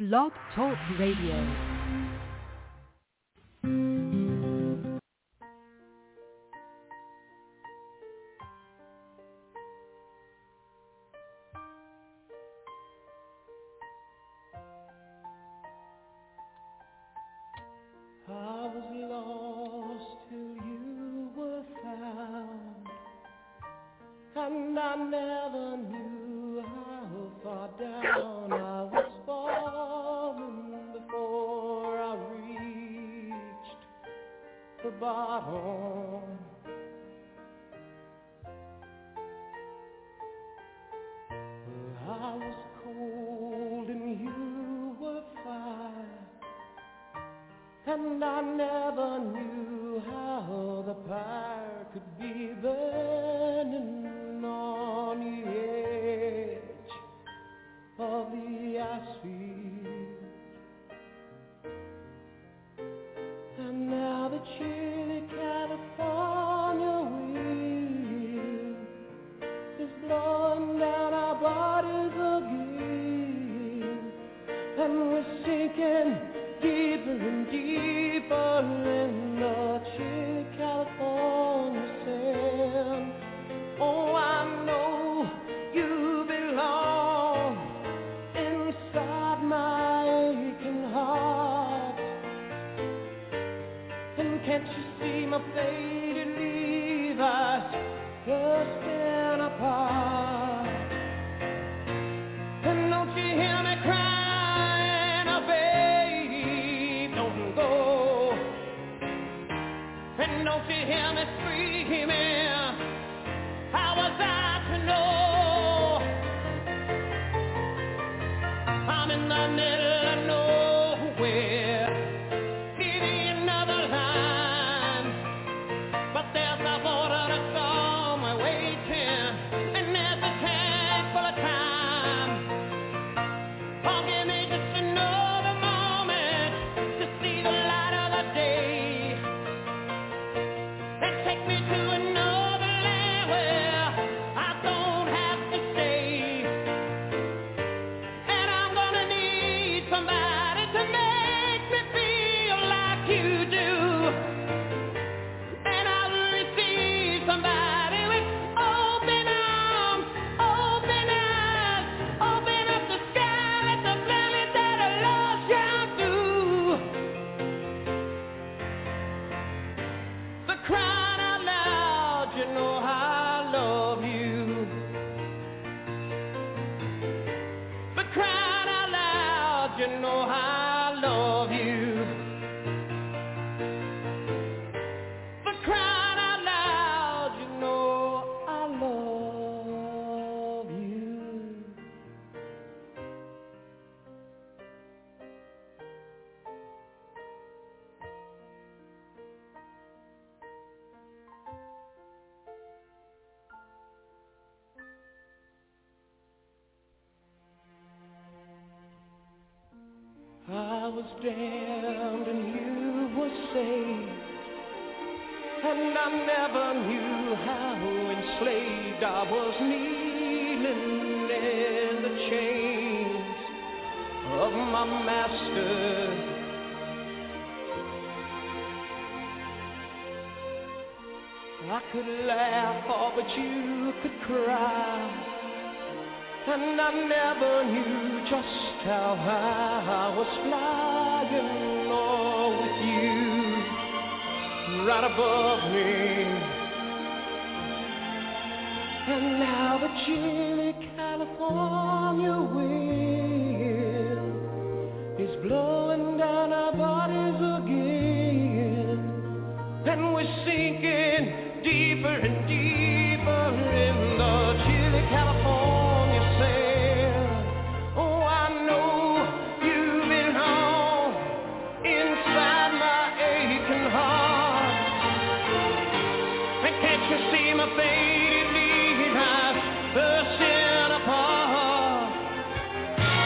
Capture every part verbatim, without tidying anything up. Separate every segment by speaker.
Speaker 1: Blog Talk Radio.
Speaker 2: I was damned and you were saved, and I never knew how enslaved I was, kneeling in the chains of my master. I could laugh, oh, but you could cry, and I never knew just how high I was flying, oh, with you right above me. And now the chilly California wind is blowing down our bodies again, and we're sinking deeper and deeper in the chilly California sand. Oh, I know you belong inside my aching heart. And can't you see my faded lead eyes bursting apart?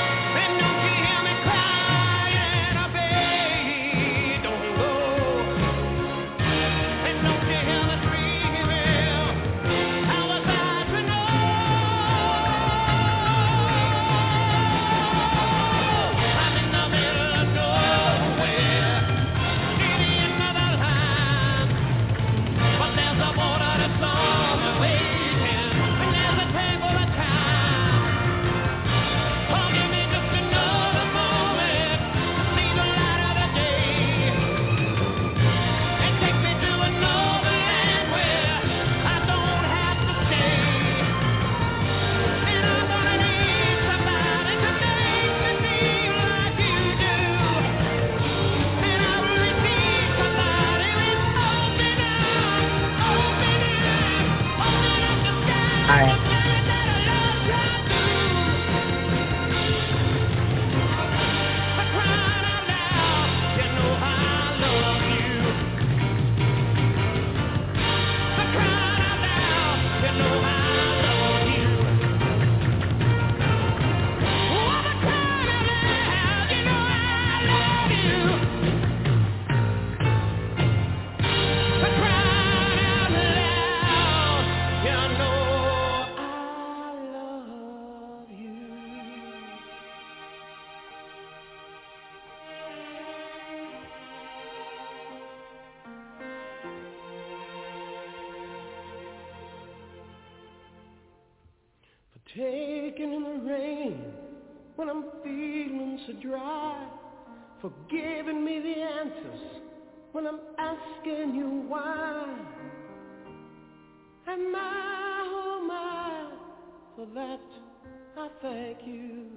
Speaker 2: taking in the rain when I'm feeling so dry, for giving me the answers when I'm asking you why. And my, oh my, for that I thank you.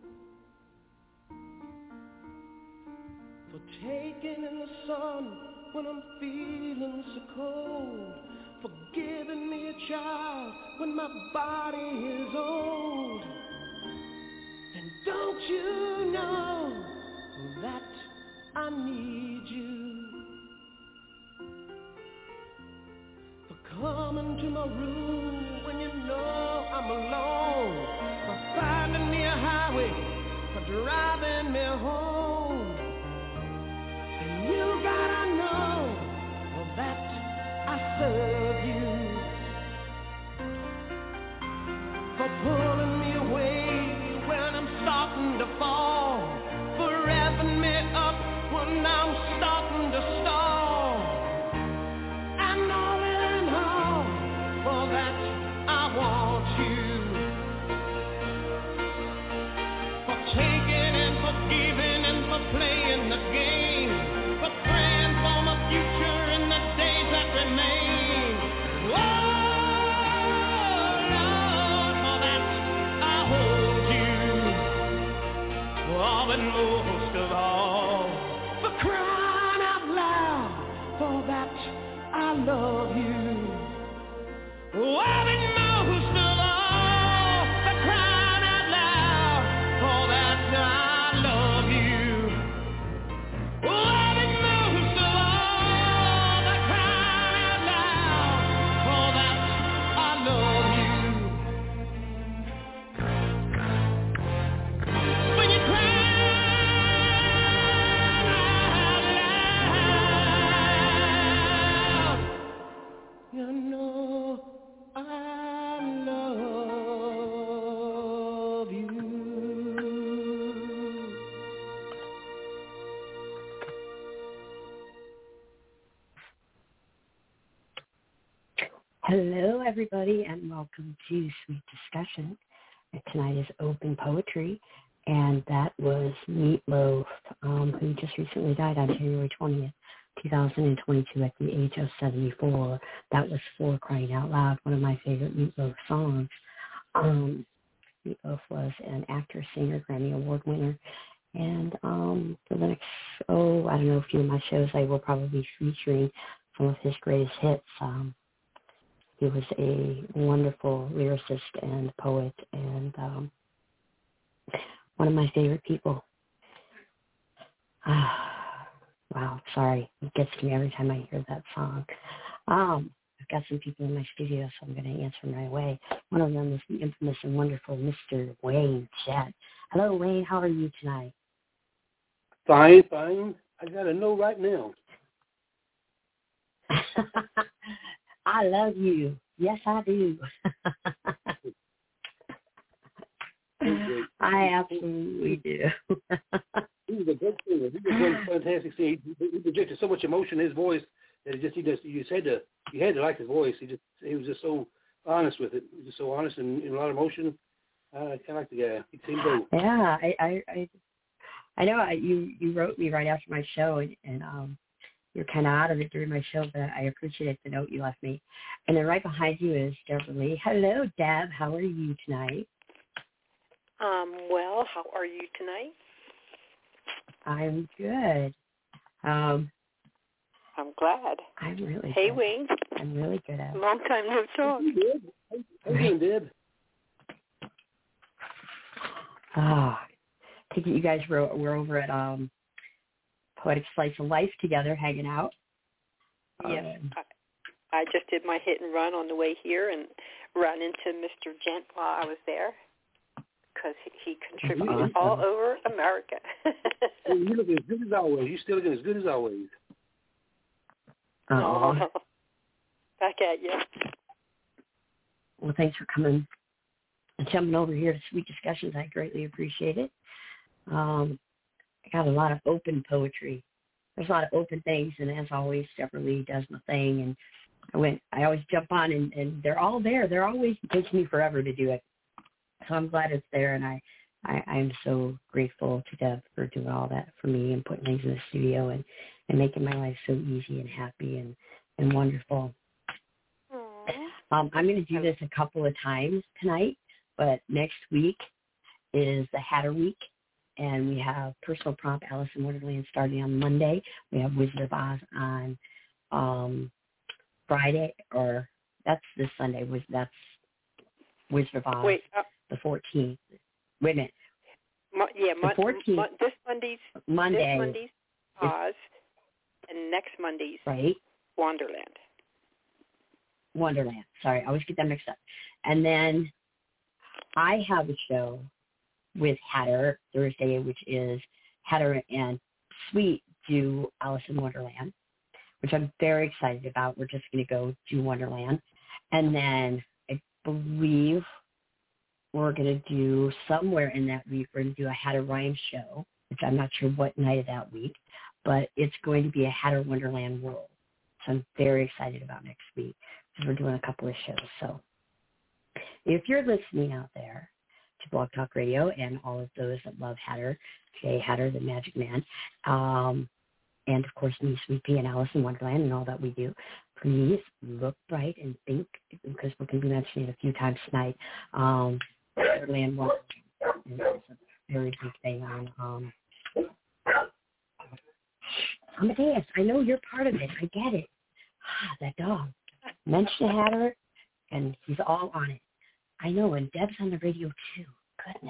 Speaker 2: For taking in the sun when I'm feeling so cold, for giving me a child when my body is old. And don't you know that I need you? For coming to my room when you know I'm alone, for finding me a highway, for driving me home. And you gotta know that I serve you. For pulling me away when I'm starting to fall, for revving me up when I'm starting to stall. And all in all, for that I want you. For taking and for giving and for playing the game, for praying for my future in the days that remain. Whoa! And most of all, for crying out loud, for that I love you. Oh, and most of all, for crying out loud, for that I love you. Oh, and most of all, for crying out loud, for that I love you. When you cry, you know I love you.
Speaker 3: Hello, everybody, and welcome to Sweet Discussion. Tonight is Open Poetry, and that was Meatloaf, um, who just recently died on January twentieth. two thousand twenty-two at the age of seventy-four. That was For Crying Out Loud, one of my favorite Meatloaf songs. Um, Meatloaf was an actor, singer, Grammy Award winner. And um, for the next, oh, I don't know, a few of my shows, I will probably be featuring some of his greatest hits. Um, he was a wonderful lyricist and poet and um, one of my favorite people. Ah. Wow, sorry. It gets to me every time I hear that song. Um, I've got some people in my studio, so I'm going to answer right away. One of them is the infamous and wonderful Mister Wayne Jett. Hello, Wayne. How are you tonight?
Speaker 4: Fine, fine. I got to know right now.
Speaker 3: I love you. Yes, I do. I absolutely do.
Speaker 4: He was a good singer. He was one fantastic singer. He, he projected so much emotion in his voice that it just he just you just had to you had to like his voice. He just he was just so honest with it. He was just so honest and, and a lot of emotion. Uh, I like the guy. He seemed to.
Speaker 3: Yeah, I I I, I know. I, you you wrote me right after my show, and, and um, you're kind of out of it during my show, but I appreciate the note you left me. And then right behind you is Deborah Lee. Hello, Deb. How are you tonight?
Speaker 5: Um, well, how are you tonight?
Speaker 3: I'm good. Um,
Speaker 5: I'm glad.
Speaker 3: I'm really
Speaker 5: Hey,
Speaker 3: good.
Speaker 5: Wayne.
Speaker 3: I'm really good at it.
Speaker 5: Long time no talk.
Speaker 4: How you doing, Deb?
Speaker 3: Ah, I think you guys were, were over at um, Poetic Slice of Life together, hanging out.
Speaker 5: Yes.
Speaker 3: Um,
Speaker 5: I, I just did my hit and run on the way here and ran into Mister Gent while I was there because he, he contributes
Speaker 3: awesome.
Speaker 5: all over America.
Speaker 4: You look as good as always. You still looking as good as always.
Speaker 3: oh.
Speaker 5: Back at you.
Speaker 3: Well, thanks for coming and jumping over here to Sweet Discussions. I greatly appreciate it. Um, I got a lot of open poetry. There's a lot of open things, and as always, Deborah Lee does my thing. And I went. I always jump on, and, and they're all there. They're always. It takes me forever to do it. so I'm glad it's there, and I, I, I'm so grateful to Deb for doing all that for me and putting things in the studio and, and making my life so easy and happy and, and wonderful. Um, I'm going to do this a couple of times tonight, but next week is the Hatter Week, and we have Personal Prompt Alice in Wonderland starting on Monday. We have Wizard of Oz on um, Friday, or that's this Sunday. Was That's Wizard of Oz,
Speaker 5: Wait, uh,
Speaker 3: the fourteenth. Wait a minute.
Speaker 5: Mo- yeah,
Speaker 3: the
Speaker 5: mon-
Speaker 3: fourteenth.
Speaker 5: mon- this Monday's
Speaker 3: Monday.
Speaker 5: This Monday's Oz, and next Monday's
Speaker 3: right?
Speaker 5: Wonderland.
Speaker 3: Wonderland. Sorry, I always get that mixed up. And then I have a show with Hatter Thursday, which is Hatter and Sweet do Alice in Wonderland, which I'm very excited about. We're just going to go do Wonderland. And then I believe we're going to do somewhere in that week, we're going to do a Hatter Rhyme show, which I'm not sure what night of that week, but it's going to be a Hatter Wonderland World. So I'm very excited about next week because we're doing a couple of shows. So if you're listening out there to Blog Talk Radio and all of those that love Hatter, Jay Hatter, the Magic Man, um, and, of course, me, Sweet Pea, and Alice in Wonderland and all that we do, please look bright and think, because we're going to be mentioning it a few times tonight, um, Wonderland Wonderland is a very big thing on um, Amadeus. I know you're part of it. I get it. Ah, that dog. Mention Hatter, and he's all on it. I know, and Deb's on the radio, too. Goodness.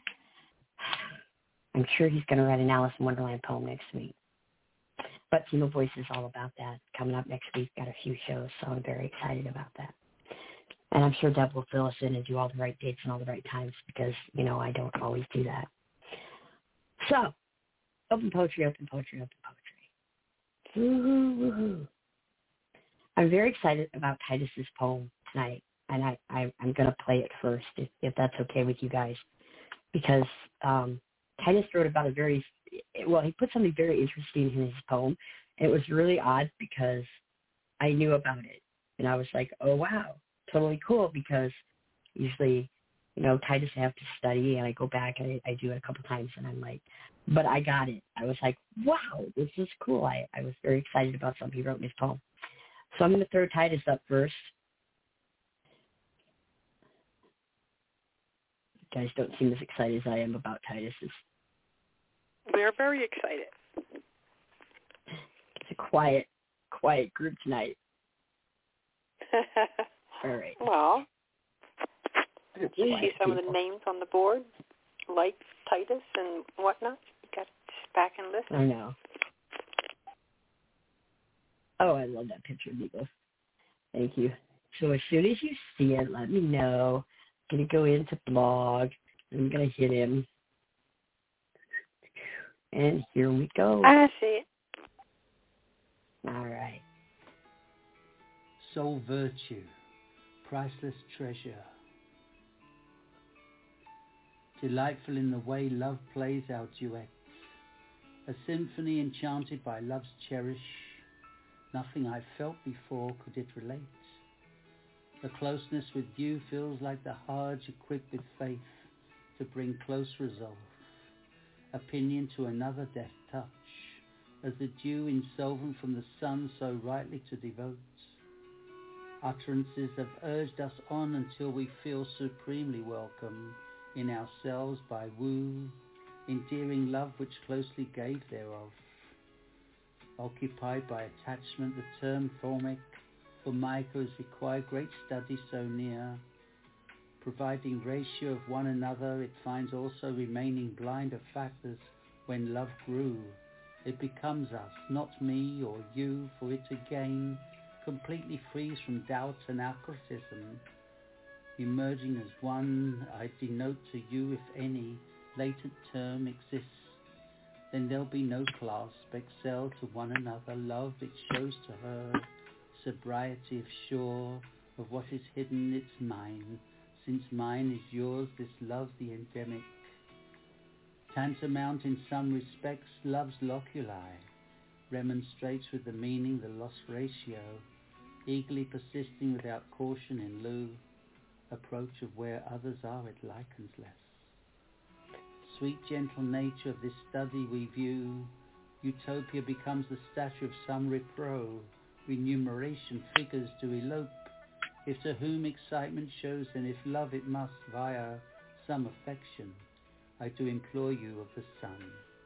Speaker 3: I'm sure he's going to write an Alice in Wonderland poem next week. But Team of Voice is all about that. Coming up next week, got a few shows, so I'm very excited about that. And I'm sure Deb will fill us in and do all the right dates and all the right times because, you know, I don't always do that. So, open poetry, open poetry, open poetry. Woo-hoo, woo-hoo. I'm very excited about Titus's poem tonight, and I, I, I'm going to play it first, if, if that's okay with you guys, because um, Titus wrote about a very, well, he put something very interesting in his poem, and it was really odd because I knew about it, and I was like, oh, wow, totally cool, because usually, you know, Titus I have to study, and I go back and I, I do it a couple times, and I'm like, but I got it. I was like, wow, this is cool. I, I was very excited about something he wrote in his poem. So I'm going to throw Titus up first. You guys don't seem as excited as I am about Titus's.
Speaker 5: We're very excited.
Speaker 3: It's a quiet, quiet group tonight. All right.
Speaker 5: Well,
Speaker 3: you
Speaker 5: see some people. Of the names on the board, like Titus and whatnot. You got to sit back and listen.
Speaker 3: I know. Oh, I love that picture, Beagle. Thank you. So as soon as you see it, let me know. I'm going to go into blog. I'm going to hit him. And here we go.
Speaker 5: I see it.
Speaker 3: All right.
Speaker 6: Soul virtue, priceless treasure. Delightful in the way love plays our duets. A symphony enchanted by love's cherish. Nothing I've felt before could it relate. The closeness with you feels like the heart equipped with faith to bring close resolve. Opinion to another deft touch, as the dew insolvent from the sun so rightly to devote. Utterances have urged us on until we feel supremely welcome in ourselves by woo, endearing love which closely gave thereof. Occupied by attachment, the term formic for Michael has required great study so near. Providing ratio of one another, it finds also remaining blind of factors when love grew. It becomes us, not me or you, for it again completely frees from doubt and alcoholism. Emerging as one, I denote to you, if any, latent term exists. Then there'll be no clasp, excel to one another, love it shows to her, sobriety of sure, of what is hidden it's mine, since mine is yours, this love the endemic. Tantamount in some respects, love's loculi, remonstrates with the meaning, the lost ratio, eagerly persisting without caution in lieu, approach of where others are, it likens less. Sweet gentle nature of this study we view, utopia becomes the statue of some repro, remuneration figures to elope, if to whom excitement shows, and if love it must via some affection, I do implore you of the sun.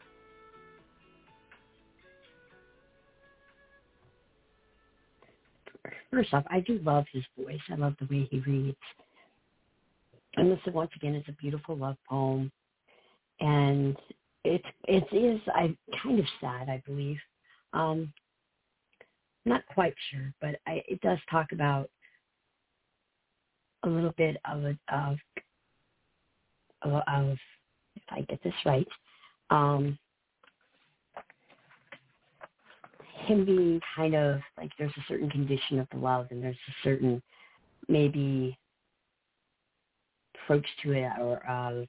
Speaker 3: First off, I do love his voice. I love the way he reads. And this, once again, is a beautiful love poem. And it, it is I, kind of sad, I believe. Um, not quite sure, but I, it does talk about a little bit of, a, of, of, of, if I get this right, um, him being kind of like there's a certain condition of the love and there's a certain maybe approach to it, or uh,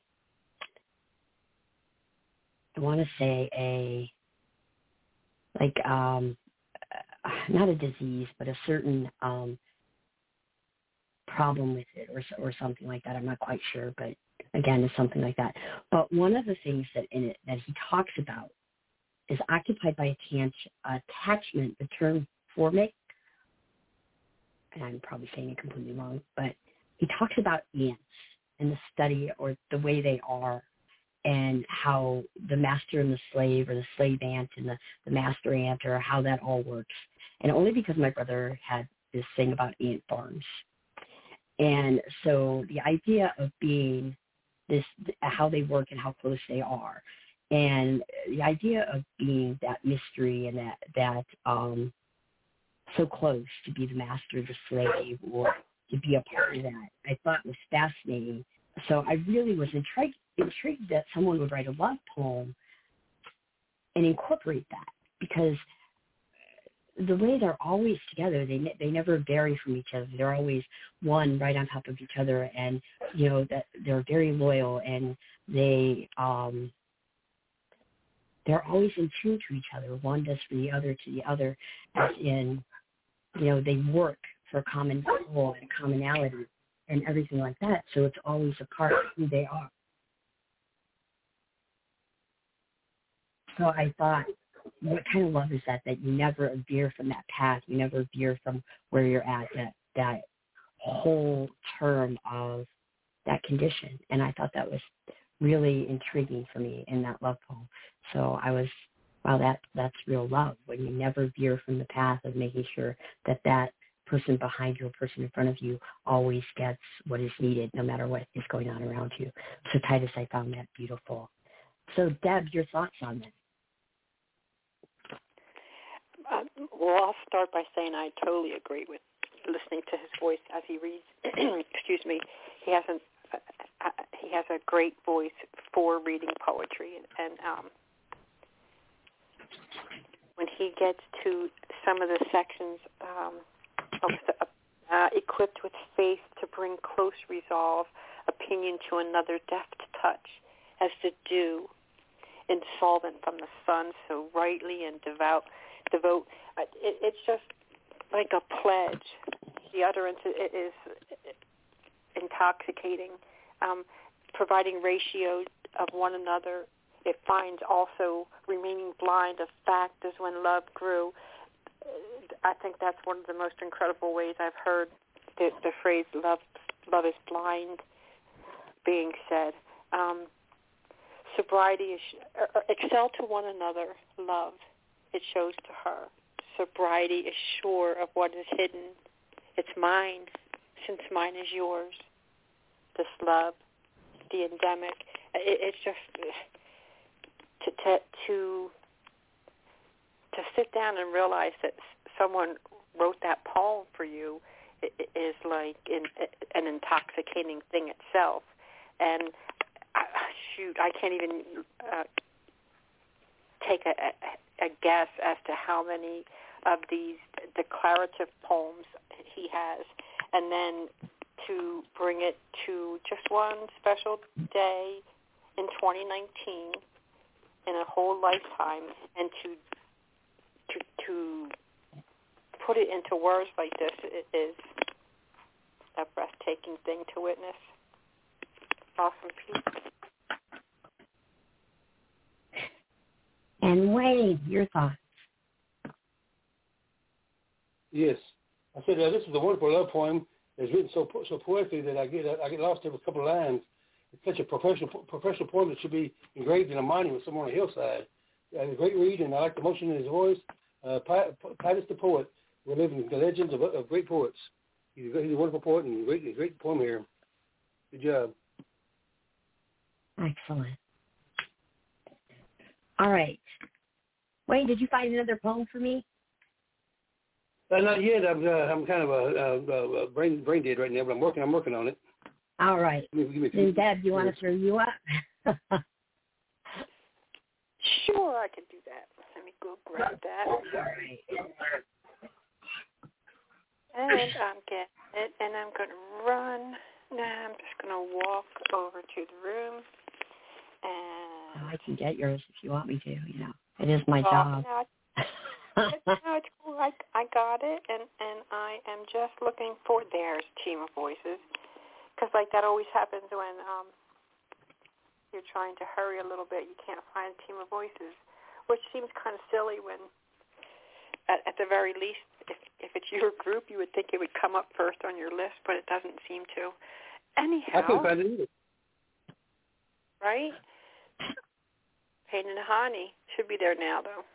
Speaker 3: I want to say a, like, um, not a disease, but a certain um, problem with it, or or something like that. I'm not quite sure, but again, it's something like that. But one of the things that in it that he talks about is occupied by attach, attachment, the term formic, and I'm probably saying it completely wrong, but he talks about ants and the study or the way they are, and how the master and the slave, or the slave ant and the, the master ant, or how that all works. And only because my brother had this thing about ant farms. And so the idea of being this, how they work and how close they are, and the idea of being that mystery and that, that um, so close to be the master, the slave, or to be a part of that, I thought was fascinating. So I really was intrigued, intrigued that someone would write a love poem and incorporate that, because the way they're always together, they they never vary from each other. They're always one right on top of each other, and you know that they're very loyal, and they um they're always in tune to each other. One does for the other to the other, as in, you know, they work for a common goal and commonality and everything like that. So it's always a part of who they are. So I thought, what kind of love is that, that you never veer from that path, you never veer from where you're at, that that whole term of that condition. And I thought that was really intriguing for me in that love poem. So I was, wow, that that's real love, when you never veer from the path of making sure that that person behind you or person in front of you always gets what is needed, no matter what is going on around you. So Titus, I found that beautiful. So Deb, your thoughts on that?
Speaker 5: Uh, well, I'll start by saying I totally agree with listening to his voice as he reads. Excuse me. He has an uh, uh, he has a great voice for reading poetry, and, and um, when he gets to some of the sections um, of the, uh, equipped with faith to bring close resolve, opinion to another, deft touch, as the dew, insolvent from the sun, so rightly and devout. Devote. It, it's just like a pledge. The utterance is intoxicating, um, providing ratio of one another. It finds also remaining blind of fact as when love grew. I think that's one of the most incredible ways I've heard the, the phrase "love, love is blind" being said. Um, sobriety is uh, excel to one another. Love. It shows to her. Sobriety is sure of what is hidden. It's mine, since mine is yours. This love, the endemic. It, it's just to, to to to sit down and realize that someone wrote that poem for you is like in, an intoxicating thing itself. And uh, shoot, I can't even uh, take a, a, a guess as to how many of these declarative poems he has, and then to bring it to just one special day in twenty nineteen, in a whole lifetime, and to to to put it into words like this is a breathtaking thing to witness. Awesome piece.
Speaker 3: And Wayne, your thoughts?
Speaker 4: Yes, I said uh, this is a wonderful love poem. It's written so so poetically that I get I get lost every couple of lines. It's such a professional professional poem that should be engraved in a monument somewhere on a hillside. Uh, a great read, and I like the emotion in his voice. Uh, Titus the poet. We're living the legends of, of great poets. He's a, he's a wonderful poet and a great, a great poem here. Good job.
Speaker 3: Excellent. All right. Wayne, did you find another poem for me?
Speaker 4: Uh, not yet. I'm uh, I'm kind of a, a, a brain brain dead right now, but I'm working. I'm working on it.
Speaker 3: All right.
Speaker 4: Give me, give me
Speaker 3: Then, Deb, you want to throw you up?
Speaker 5: Sure, I can do that. Let me go grab that.
Speaker 3: All right.
Speaker 5: And I'm getting it, and I'm going to run. Now I'm just going to walk over to the room. And
Speaker 3: Oh, I can get yours if you want me to. You know, it is my
Speaker 5: oh,
Speaker 3: job.
Speaker 5: No, it's, no, it's cool. I, I got it, and, and I am just looking for there's Team of Voices. Because, like, that always happens when um, you're trying to hurry a little bit. You can't find a Team of Voices, which seems kind of silly when, at, at the very least, if, if it's your group, you would think it would come up first on your list, but it doesn't seem to. Anyhow.
Speaker 4: I couldn't find it either.
Speaker 5: Right? Pain and Honey should be there now, though.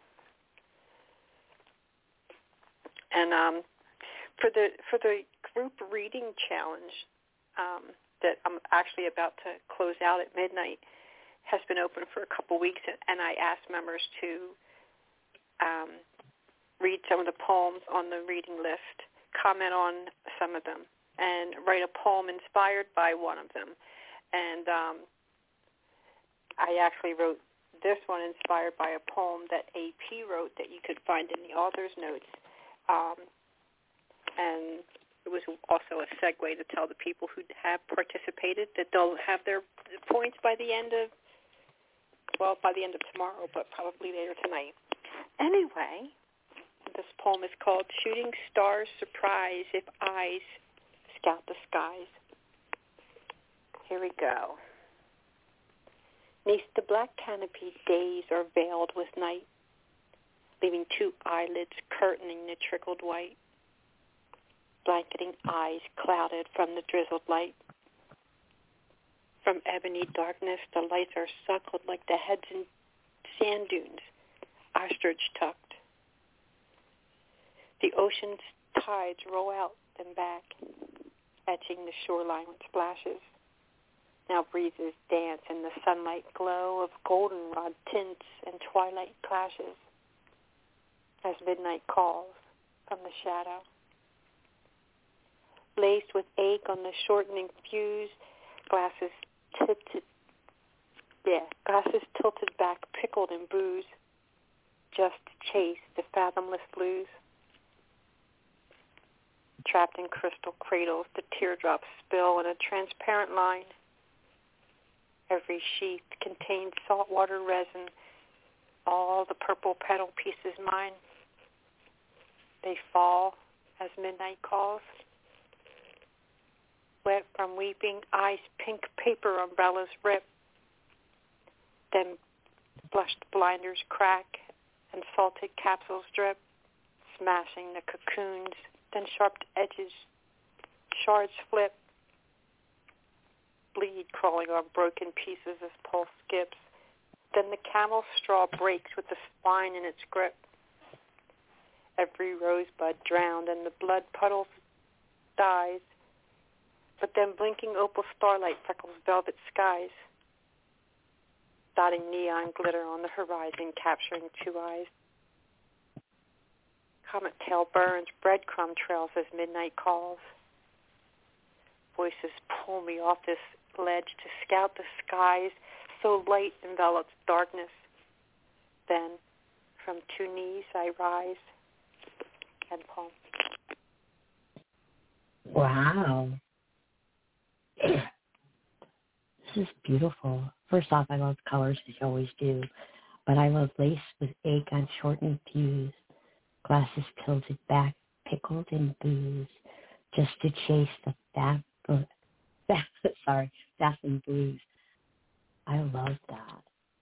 Speaker 5: And um, for the for the group reading challenge um, that I'm actually about to close out at midnight has been open for a couple weeks, and I asked members to um, read some of the poems on the reading list, comment on some of them, and write a poem inspired by one of them. And um, I actually wrote this one inspired by a poem that A P wrote that you could find in the author's notes. Um, and it was also a segue to tell the people who have participated that they'll have their points by the end of, well, by the end of tomorrow, but probably later tonight. Anyway, this poem is called Shooting Stars Surprise If Eyes Scout the Skies. Here we go. 'Neath the black canopy, days are veiled with night, leaving two eyelids curtaining the trickled white, blanketing eyes clouded from the drizzled light. From ebony darkness, the lights are suckled like the heads in sand dunes, ostrich tucked. The ocean's tides roll out and back, etching the shoreline with splashes. Now breezes dance in the sunlight glow of goldenrod tints and twilight clashes as midnight calls from the shadow. Laced with ache on the shortening fuse, glasses tilted, yeah, glasses tilted back, pickled in booze, just to chase the fathomless blues. Trapped in crystal cradles, the teardrops spill in a transparent line. Every sheath contains saltwater resin, all the purple petal pieces mine. They fall as midnight calls. Wet from weeping, eyes pink paper umbrellas rip. Then blushed blinders crack and salted capsules drip, smashing the cocoons. Then sharp edges, shards flip. Bleed crawling on broken pieces as pulse skips. Then the camel straw breaks with the spine in its grip. Every rosebud drowned and the blood puddles dies. But then blinking opal starlight freckles velvet skies, dotting neon glitter on the horizon, capturing two eyes. Comet tail burns breadcrumb trails as midnight calls. Voices pull me off this ledge to scout the skies, so light envelops darkness. Then, from two knees I rise and poem.
Speaker 3: Wow. This is beautiful. First off, I love colors, as you always do, but I love lace with ache on shortened fuse, glasses tilted back, pickled in booze, just to chase the fast, fast sorry, fast and blues. I love that.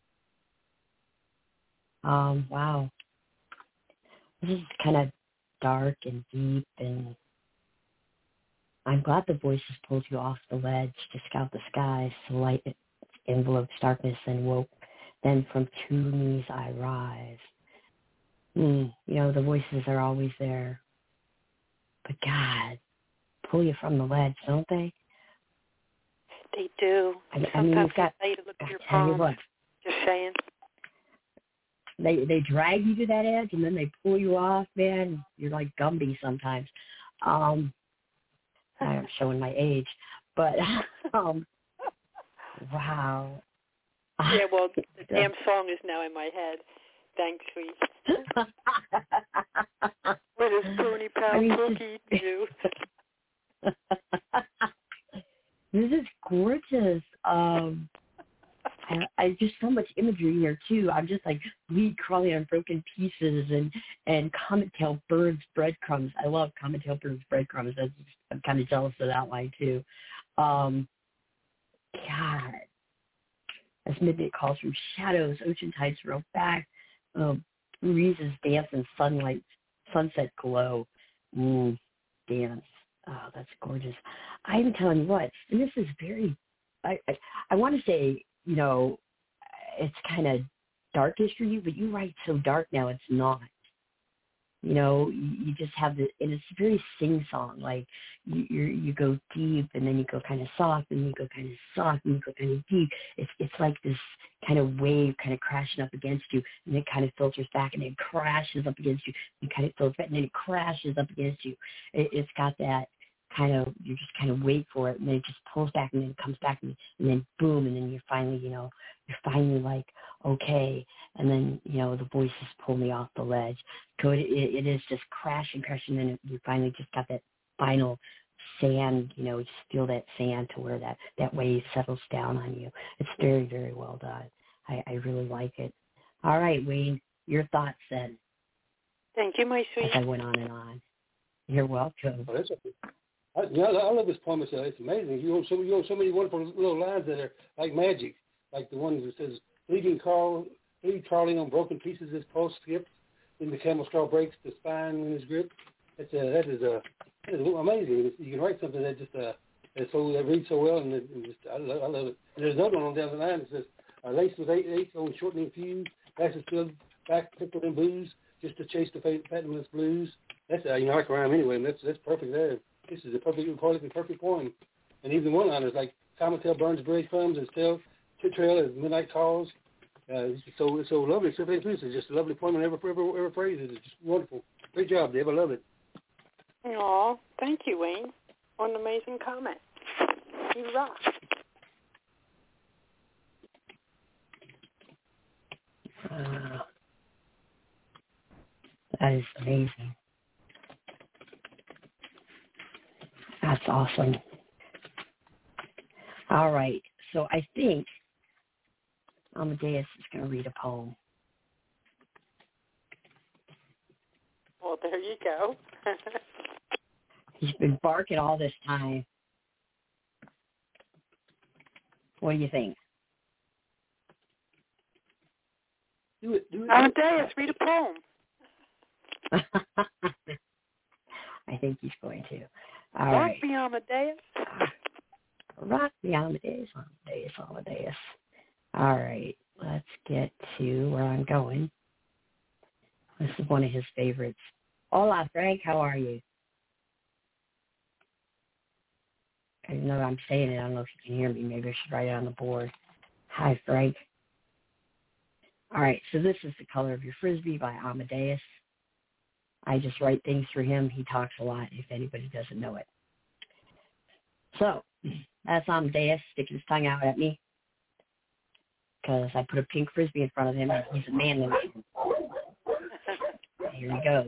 Speaker 3: Um, wow. This is kind of dark and deep, and I'm glad the voices pulled you off the ledge to scout the skies, so light envelopes darkness and woke. Then from two knees I rise. Mm, you know, the voices are always there. But God, pull you from the ledge, don't they?
Speaker 5: They do.
Speaker 3: I, I
Speaker 5: Sometimes
Speaker 3: mean, you've got,
Speaker 5: they say to look at your
Speaker 3: I tell you
Speaker 5: palms.
Speaker 3: what,
Speaker 5: Just saying.
Speaker 3: They they drag you to that edge, and then they pull you off, man. You're like Gumby sometimes. Um, I'm showing my age. But, um, wow.
Speaker 5: Yeah, well, the damn song is now in my head. Thanks, sweet. What does Pony Pal
Speaker 3: I mean,
Speaker 5: Cookie do?
Speaker 3: This is gorgeous. Um, I, I just so much imagery here too. I'm just like weed crawling on broken pieces and and comet tail birds breadcrumbs. I love comet tail birds breadcrumbs. That's just, I'm kind of jealous of that line too. Um, God, as midnight calls from shadows, ocean tides roll back, uh, breezes dance in sunlight, sunset glow. Mm, dance. Oh, that's gorgeous. I'm telling you what, and this is very. I I, I want to say. You know, it's kind of darkish for you, but you write so dark now it's not. You know, you, you just have the, and it's very sing-song. Like you you're, you go deep, and then you go kind of soft, and you go kind of soft, and you go kind of deep. It's it's like this kind of wave kind of crashing up against you, and it kind of filters back, and then crashes up against you, and kind of filters back, and then it crashes up against you. It, it's got that. Kind of, you just kind of wait for it, and then it just pulls back, and then it comes back, and, and then boom, and then you're finally, you know, you're finally like, okay, and then, you know, the voices pull me off the ledge. So it, it, it is just crashing, crashing, and then you finally just got that final sand, you know, just feel that sand to where that, that wave settles down on you. It's very, very well done. I, I really like it. All right, Wayne, your thoughts then.
Speaker 5: Thank you, my sweet.
Speaker 3: As I went on and on. You're welcome.
Speaker 4: Oh, that's okay. I, yeah, I love this poem. It's, it's amazing. You know, so, you know, so many wonderful little lines that are like magic, like the one that says, "Leading Carl, lead Charlie on broken pieces, his pulse skips. Then the camel straw breaks the spine in his grip." That's a, that is a that is amazing. It's, you can write something that just uh, that so that reads so well, and, it, and just I love, I love it. And there's another one on down the line that says, uh, "Laced with eight eights on shortening fuse, glasses filled back pickled in booze, just to chase the fatalist blues." That's uh, you know I can rhyme anyway, and that's that's perfect there. This is a perfect, perfect, perfect poem. And even one line is like, "Comet tail burns breadcrumbs and still tit trail as midnight calls." Uh, it's so it's so lovely. It's, it's just a lovely poem, and every every every phrase is just wonderful. Great job, Dave. I love it.
Speaker 5: Aw, thank you, Wayne. What an amazing comment. You rock.
Speaker 3: Uh, that is amazing. That's awesome. All right. So I think Amadeus is going to read a poem.
Speaker 5: Well, there you go.
Speaker 3: He's been barking all this time. What do you think?
Speaker 4: Do it. Do it.
Speaker 5: Amadeus, read a poem.
Speaker 3: I think he's going to. All
Speaker 5: Rock
Speaker 3: right.
Speaker 5: me, Amadeus.
Speaker 3: Rock me, Amadeus, Amadeus, Amadeus. All right. Let's get to where I'm going. This is one of his favorites. Hola, Frank. How are you? I know I'm saying it. I don't know if you can hear me. Maybe I should write it on the board. Hi, Frank. All right. So this is The Color of Your Frisbee by Amadeus. I just write things for him. He talks a lot, if anybody doesn't know it. So that's Amadeus sticking his tongue out at me because I put a pink Frisbee in front of him, and he's a manly man. Here he goes.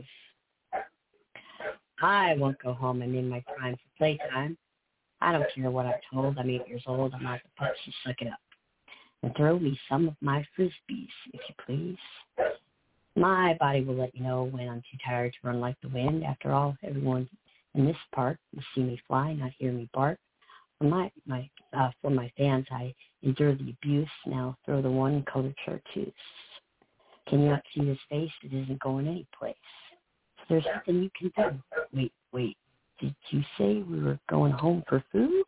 Speaker 3: I won't go home. I'm in my prime for playtime. I don't care what I'm told. I'm eight years old. I'm not the pup, so suck it up. And throw me some of my Frisbees, if you please. My body will let you know when I'm too tired to run like the wind. After all, everyone in this part, you see me fly, not hear me bark. For my, my, uh, for my fans, I endure the abuse. Now throw the one-colored chartreuse. Can you not see his face? It isn't going anyplace. So there's nothing you can do. Wait, wait. Did you say we were going home for food?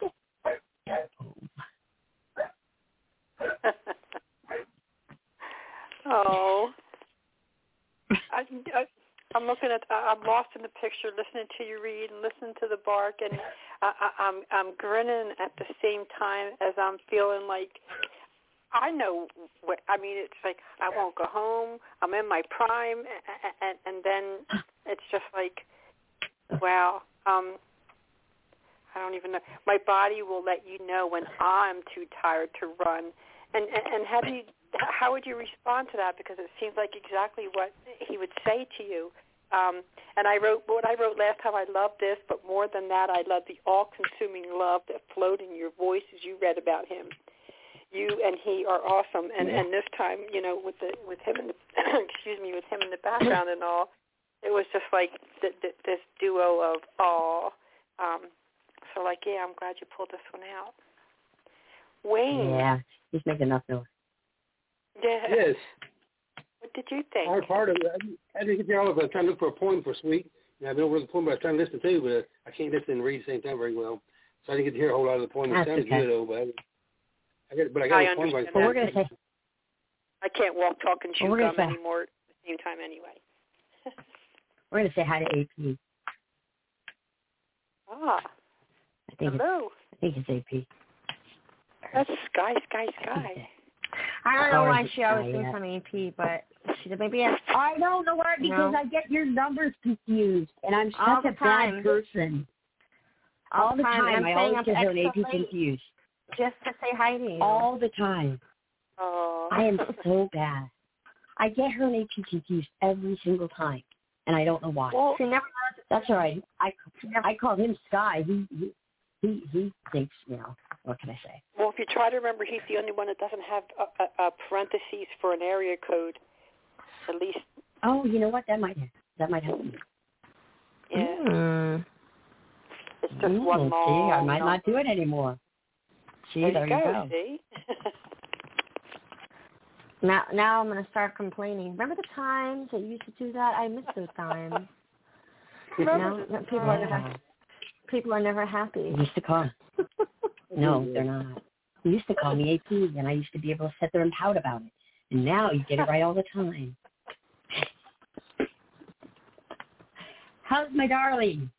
Speaker 5: Oh. I, I, I'm looking at, I'm lost in the picture, listening to you read and listening to the bark, and I, I, I'm I'm grinning at the same time as I'm feeling like, I know what, I mean, it's like, I won't go home, I'm in my prime, and, and, and then it's just like, wow, um, I don't even know. My body will let you know when I'm too tired to run. And, and, and how do you, how would you respond to that? Because it seems like exactly what he would say to you. Um, and I wrote what I wrote last time. I love this, but more than that, I love the all-consuming love that flowed in your voice as you read about him. You and he are awesome. And, and this time, you know, with the with him in the excuse me, with him in the background and all, it was just like th- th- this duo of awe. Um, so, like, yeah, I'm glad you pulled this one out. Wayne.
Speaker 3: Yeah, he's making enough noise.
Speaker 5: Yeah.
Speaker 4: Yes.
Speaker 5: What did you think?
Speaker 4: Hard part of it. I didn't get there all of it. I was trying to look for a poem for Sweet. And I've been over the poem, but I was trying to listen to, but uh, I can't listen and read at the same time very well. So I didn't get to hear a whole lot of the poem. It
Speaker 3: That's
Speaker 4: sounded
Speaker 3: okay.
Speaker 4: good, though, but I, I got, but I got
Speaker 5: I
Speaker 4: the poem.
Speaker 5: understand
Speaker 3: But we're going to say,
Speaker 5: I can't walk, talk, and chew
Speaker 3: Well,
Speaker 5: gum
Speaker 3: say-
Speaker 5: anymore at the same time anyway.
Speaker 3: we're going to say hi to A P.
Speaker 5: Ah,
Speaker 3: I think it's,
Speaker 5: hello.
Speaker 3: I think it's A P.
Speaker 5: That's Sky, Sky, Sky.
Speaker 7: I don't know
Speaker 3: Or
Speaker 7: why
Speaker 3: is it
Speaker 7: she always
Speaker 3: Sky
Speaker 7: thinks
Speaker 3: yet?
Speaker 7: I'm A P, but she maybe it's
Speaker 3: I don't know why, because
Speaker 7: No.
Speaker 3: I get your numbers confused, and I'm
Speaker 7: All
Speaker 3: such
Speaker 7: the
Speaker 3: a bad
Speaker 7: time.
Speaker 3: person.
Speaker 7: all,
Speaker 3: All the
Speaker 7: time.
Speaker 3: time.
Speaker 7: And
Speaker 3: I
Speaker 7: I'm staying
Speaker 3: always
Speaker 7: up
Speaker 3: get her and A P
Speaker 7: extra late
Speaker 3: confused.
Speaker 7: just to say hi to you.
Speaker 3: All the time.
Speaker 5: Oh.
Speaker 3: I am so bad. I get her and A P confused every single time, and I don't know why.
Speaker 5: Well,
Speaker 7: She never.
Speaker 3: That's all right. I, I called him Sky. He, he he he thinks, you know, what can I say?
Speaker 5: well, if you try to remember, he's the only one that doesn't have a, a, a parentheses for an area code. At least,
Speaker 3: Oh, you know what? That might that might help me.
Speaker 5: yeah.
Speaker 7: Mm.
Speaker 5: It's just
Speaker 3: Mm,
Speaker 5: one
Speaker 3: see,
Speaker 5: long.
Speaker 3: I might not do it anymore. See,
Speaker 5: There,
Speaker 3: there
Speaker 5: you
Speaker 3: you
Speaker 5: go.
Speaker 3: go.
Speaker 5: See.
Speaker 7: Now, now I'm gonna start complaining. Remember the times that you used to do that? I miss those times.
Speaker 5: Remember
Speaker 7: No,
Speaker 5: the
Speaker 7: people are
Speaker 5: times.
Speaker 7: never. People are never happy.
Speaker 3: He used to call. No, they're not. He used to call me A P, and I used to be able to sit there and pout about it. And now you get it right all the time. How's my darling?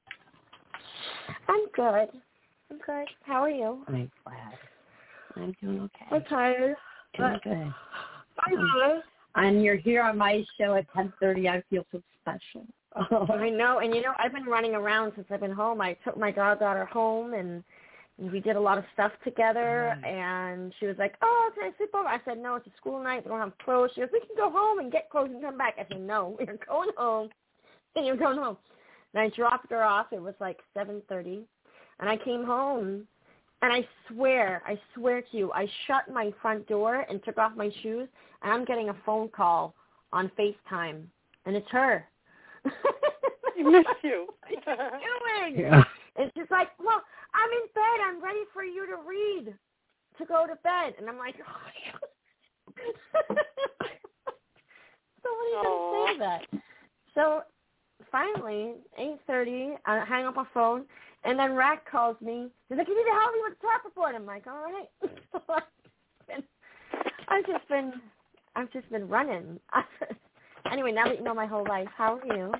Speaker 7: I'm good. I'm good. How are you?
Speaker 3: I'm glad. I'm doing okay.
Speaker 7: I'm tired.
Speaker 3: Doing good.
Speaker 7: I'm good.
Speaker 3: And you're here on my show at ten thirty. I feel so special.
Speaker 7: I know, and you know, I've been running around since I've been home. I took my goddaughter home, and we did a lot of stuff together,
Speaker 3: Right.
Speaker 7: and she was like, oh, can I sleep over? I said, no, it's a school night. We don't have clothes. She goes, we can go home and get clothes and come back. I said, no, you're going home, and you're going home. And I dropped her off. It was like seven thirty, and I came home, and I swear, I swear to you, I shut my front door and took off my shoes, and I'm getting a phone call on FaceTime, and it's her.
Speaker 5: I miss you.
Speaker 7: What are you doing?
Speaker 3: Yeah.
Speaker 7: And she's like, well, I'm in bed. I'm ready for you to read, to go to bed. And I'm like, oh. Somebody's going to say that. So finally, eight thirty, I hang up my phone, and then Rack calls me. He's like, you need to help me with the tap report. I'm like, all right. I've just been, I've just been running. Anyway, now that you know my whole life, how are you?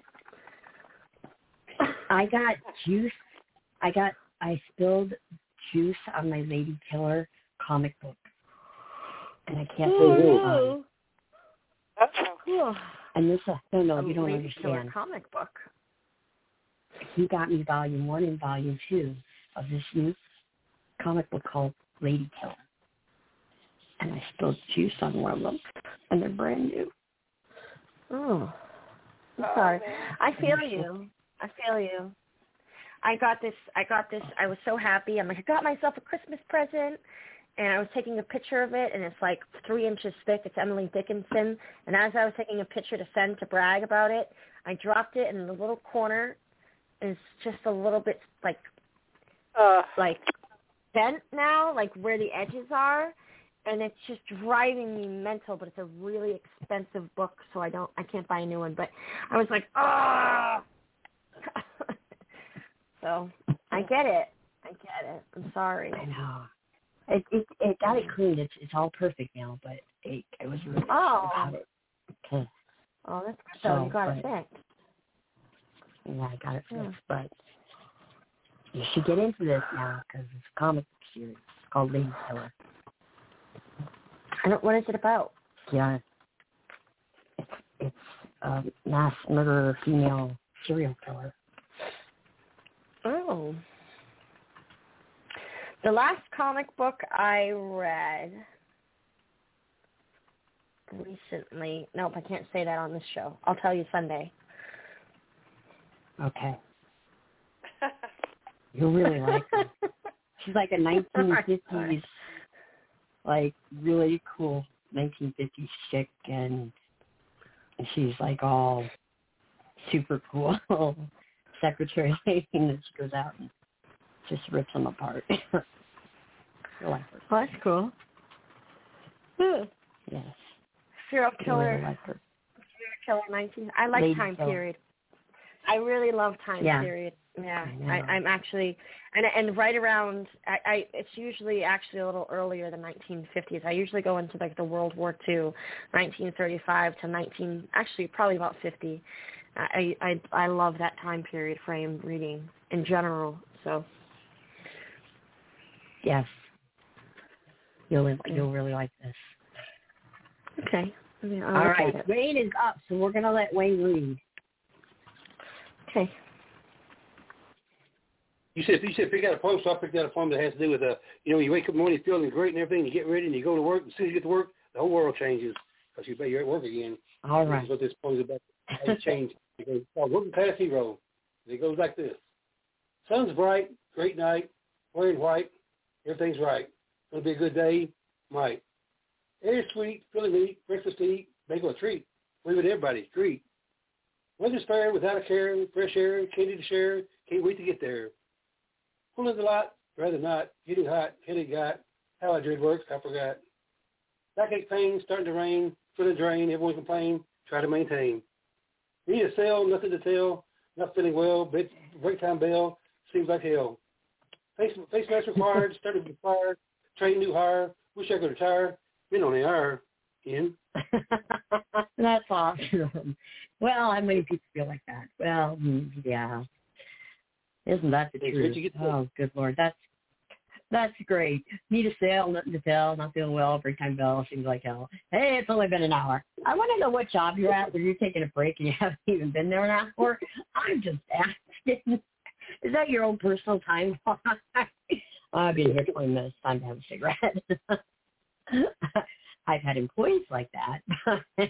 Speaker 3: I got juice. I got, I spilled juice on my Lady Killer comic book. And I can't
Speaker 7: Oh,
Speaker 3: say
Speaker 7: no.
Speaker 5: Uh-oh.
Speaker 3: And this, uh, no, no,
Speaker 7: A
Speaker 3: you don't
Speaker 7: Lady Killer
Speaker 3: understand.
Speaker 7: comic book.
Speaker 3: He got me volume one and volume two of this new comic book called Lady Killer. And I spilled juice on one of them. And they're brand new.
Speaker 7: Oh, I'm
Speaker 5: Oh,
Speaker 7: sorry.
Speaker 5: man.
Speaker 7: I feel you. I feel you. I got this. I got this. I was so happy. I'm like, I got myself a Christmas present, and I was taking a picture of it, and it's like three inches thick. It's Emily Dickinson. And as I was taking a picture to send to brag about it, I dropped it in the little corner is just a little bit like
Speaker 5: Uh,
Speaker 7: like bent now, like where the edges are, and it's just driving me mental. But it's a really expensive book, so I don't, I can't buy a new one. But I was like, ah. So I get it. I get it. I'm sorry.
Speaker 3: I know. It it, it got it cleaned. It's it's all perfect now, but it, it was really
Speaker 7: Oh.
Speaker 3: about it. Okay.
Speaker 7: Oh, that's good.
Speaker 3: So,
Speaker 7: So you got it
Speaker 3: but-
Speaker 7: fixed.
Speaker 3: Yeah, I got it fixed,
Speaker 7: Yeah.
Speaker 3: but you should get into this now because it's a comic series. It's called Lady Killer.
Speaker 7: I don't. What is it about?
Speaker 3: Yeah. It's it's a mass murderer female serial killer.
Speaker 7: Oh. The last comic book I read recently. Nope, I can't say that on this show. I'll tell you Sunday.
Speaker 3: Okay. You really like her. She's like a nineteen fifties, like really cool nineteen fifties chick, and she's like all super cool secretary lady, and then she goes out and just rips them apart. I like her.
Speaker 7: Oh, that's cool. Hmm.
Speaker 3: Yes.
Speaker 7: Serial
Speaker 3: I
Speaker 7: killer.
Speaker 3: really like her.
Speaker 7: Serial killer nineteen. I like
Speaker 3: Lady
Speaker 7: time
Speaker 3: Killer.
Speaker 7: period. I really love time
Speaker 3: Yeah.
Speaker 7: period. Yeah,
Speaker 3: I know.
Speaker 7: I, I'm actually, and and right around, I, I it's usually actually a little earlier than nineteen fifties. I usually go into like the World War Two, nineteen thirty-five to nineteen, actually probably about fifty. I I I love that time period frame reading in general. So
Speaker 3: Yes. You'll you'll really like this.
Speaker 7: okay. Yeah, I'll
Speaker 3: All
Speaker 7: look
Speaker 3: right,
Speaker 7: at it.
Speaker 3: Wayne is up, so we're gonna let Wayne read.
Speaker 7: Okay.
Speaker 4: You said you said pick out a poem, so I picked out a poem that has to do with uh, you know, you wake up in the morning feeling great and everything, you get ready and you go to work. As soon as you get to work, the whole world changes because you you're at work again.
Speaker 3: All
Speaker 4: This
Speaker 3: right.
Speaker 4: is what this poem is about. How you change. It goes, oh, working past hero. It goes like this: sun's bright, great night, wearing white, everything's right. Gonna be a good day, might. Air's sweet, feeling neat, breakfast to eat, bagel a treat. We with everybody, greet. Weather's fair, without a care, fresh air, candy to share, can't wait to get there. Pulling the lot, rather not, getting hot, headache got, how I dread work, I forgot. Backache pain, starting to rain, feeling drain, everyone complain, try to maintain. Need a sale, nothing to tell, not feeling well, bed, break time bell, seems like hell. Face, face mask required, started to be fired, train new hire, wish I could retire, been on the hour, in.
Speaker 3: That's awesome. Well, how many people feel like that? Well, mm, yeah. Isn't that the
Speaker 4: It's
Speaker 3: truth?
Speaker 4: what you get to-
Speaker 3: Oh, good Lord. That's that's great. Need a sale, nothing to tell, not feeling well, break time bell, seems like hell. Hey, it's only been an hour. I want to know what job you're at where you're taking a break and you haven't even been there an hour. I'm just asking. Is that your own personal time? I've been here twenty minutes. Time to have a cigarette. I've had employees like that.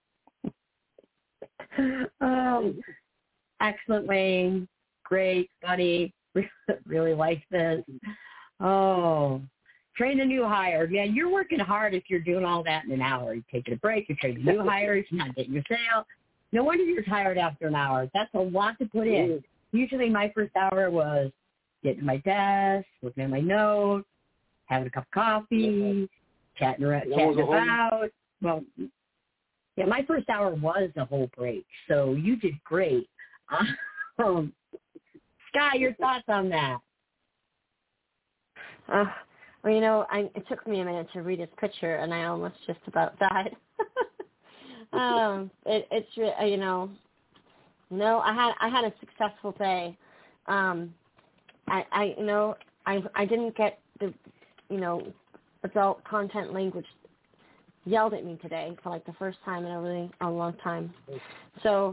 Speaker 3: um, excellent, Wayne. Great, funny. Really like this. Oh, train a new hire. Man, you're working hard if you're doing all that in an hour. You're taking a break. You're training new hires. You're not getting your sale. No wonder you're tired after an hour. That's a lot to put in. Usually my first hour was getting to my desk, looking at my notes, having a cup of coffee, chatting around, chatting about. Well, yeah, my first hour was a whole break, so you did great. Um, Sky, your thoughts on that?
Speaker 7: Uh, well, you know, I, it took me a minute to read his picture, and I almost just about died. um, it, it's re- you know, no, I had I had a successful day. Um, I, I you know I I didn't get the you know adult content language yelled at me today for like the first time in a really a long time. So.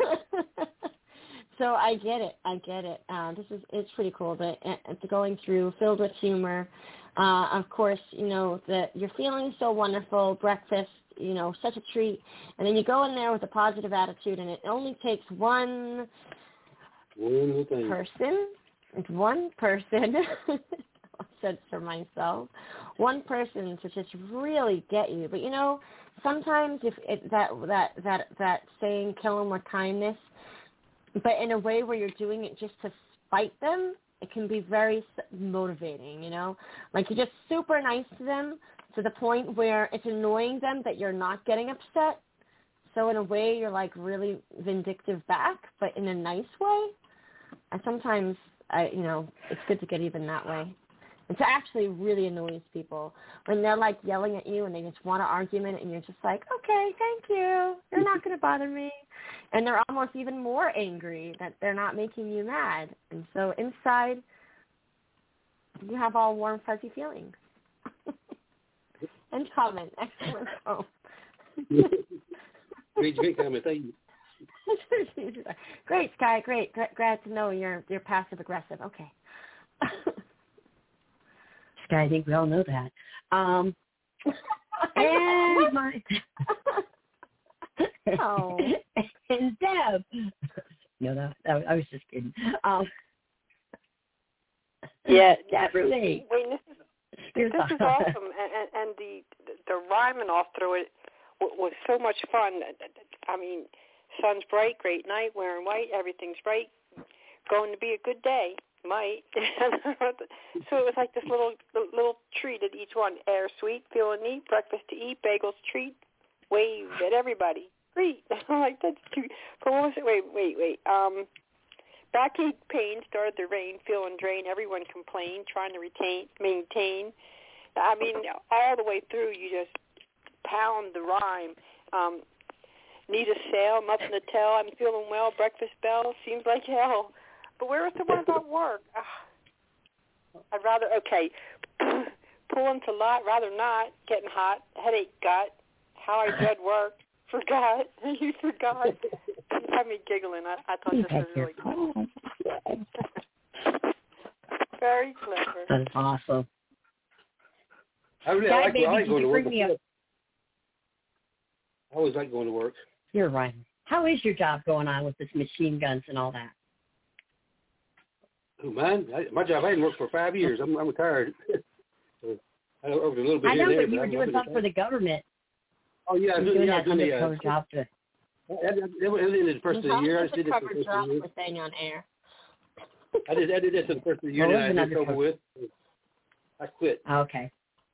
Speaker 7: So I get it. I get it. Uh, this is it's pretty cool. But it's going through, filled with humor. Uh, of course, you know that you're feeling so wonderful. Breakfast, you know, such a treat. And then you go in there with a positive attitude, and it only takes one
Speaker 4: One thing.
Speaker 7: person. It's one person. I said for myself, one person to just really get you. But you know, sometimes if it, that that that that saying, "Kill 'em with kindness." but in a way where you're doing it just to spite them, it can be very motivating, you know? Like you're just super nice to them to the point where it's annoying them that you're not getting upset. So in a way, you're like really vindictive back, but in a nice way. And sometimes, I, you know, it's good to get even that way. And to actually really annoys people when they're like yelling at you and they just want an argument and you're just like, okay, thank you. You're not going to bother me. And they're almost even more angry that they're not making you mad. And so inside, you have all warm, fuzzy feelings. And comment. Excellent. Oh.
Speaker 4: Great, great comment. Thank you.
Speaker 7: Great, Sky. Great. G- glad to know you're you're passive aggressive. Okay.
Speaker 3: Sky, I think we all know that. Um, and my
Speaker 7: oh.
Speaker 3: and Deb. No, that, that I was just kidding. Um,
Speaker 5: yeah,
Speaker 3: Deb,
Speaker 5: wait, this is this is awesome, and, and and the the rhyming off through it was so much fun. I mean, sun's bright, great night, wearing white, everything's bright, going to be a good day, might. So it was like this little little treat at each one. Air sweet, feeling neat, breakfast to eat, bagels treat, wave at everybody. Great. I'm like, that's cute. But what was it? Wait, wait, wait. Um, backache pain started the rain, feeling drained. Everyone complained, trying to retain, maintain. I mean, all the way through, you just pound the rhyme. Um, need a sale, nothing to tell. I'm feeling well. Breakfast bell seems like hell. But where was the one about work? Ugh. I'd rather, okay, pulling to lot, rather not, getting hot, headache got, how I dread work, forgot, you forgot. You had me giggling. I, I thought this was really cool. Very clever.
Speaker 3: That's awesome.
Speaker 4: I really
Speaker 3: Dad,
Speaker 4: like,
Speaker 3: baby,
Speaker 4: I like going to work.
Speaker 3: Me up?
Speaker 4: I always like going to work.
Speaker 3: You're right. How is your job going on with this machine guns and all that?
Speaker 4: Who, mine? I, my job, I hadn't worked for five years. I'm, I'm retired. I worked a little bit
Speaker 3: I know,
Speaker 4: here
Speaker 3: but
Speaker 4: and
Speaker 3: you
Speaker 4: there,
Speaker 3: were doing something for the government.
Speaker 4: Oh, yeah. I
Speaker 3: you
Speaker 4: was
Speaker 3: doing
Speaker 4: yeah,
Speaker 3: that
Speaker 4: doing the,
Speaker 3: undercover
Speaker 4: uh,
Speaker 3: job to...
Speaker 4: It ended the first of the year. I just did it for the first of the year.
Speaker 7: For staying on air.
Speaker 4: I did, I did that for the first of the year,
Speaker 3: Well,
Speaker 4: and I
Speaker 3: it was
Speaker 4: just over with. I quit.
Speaker 3: Okay.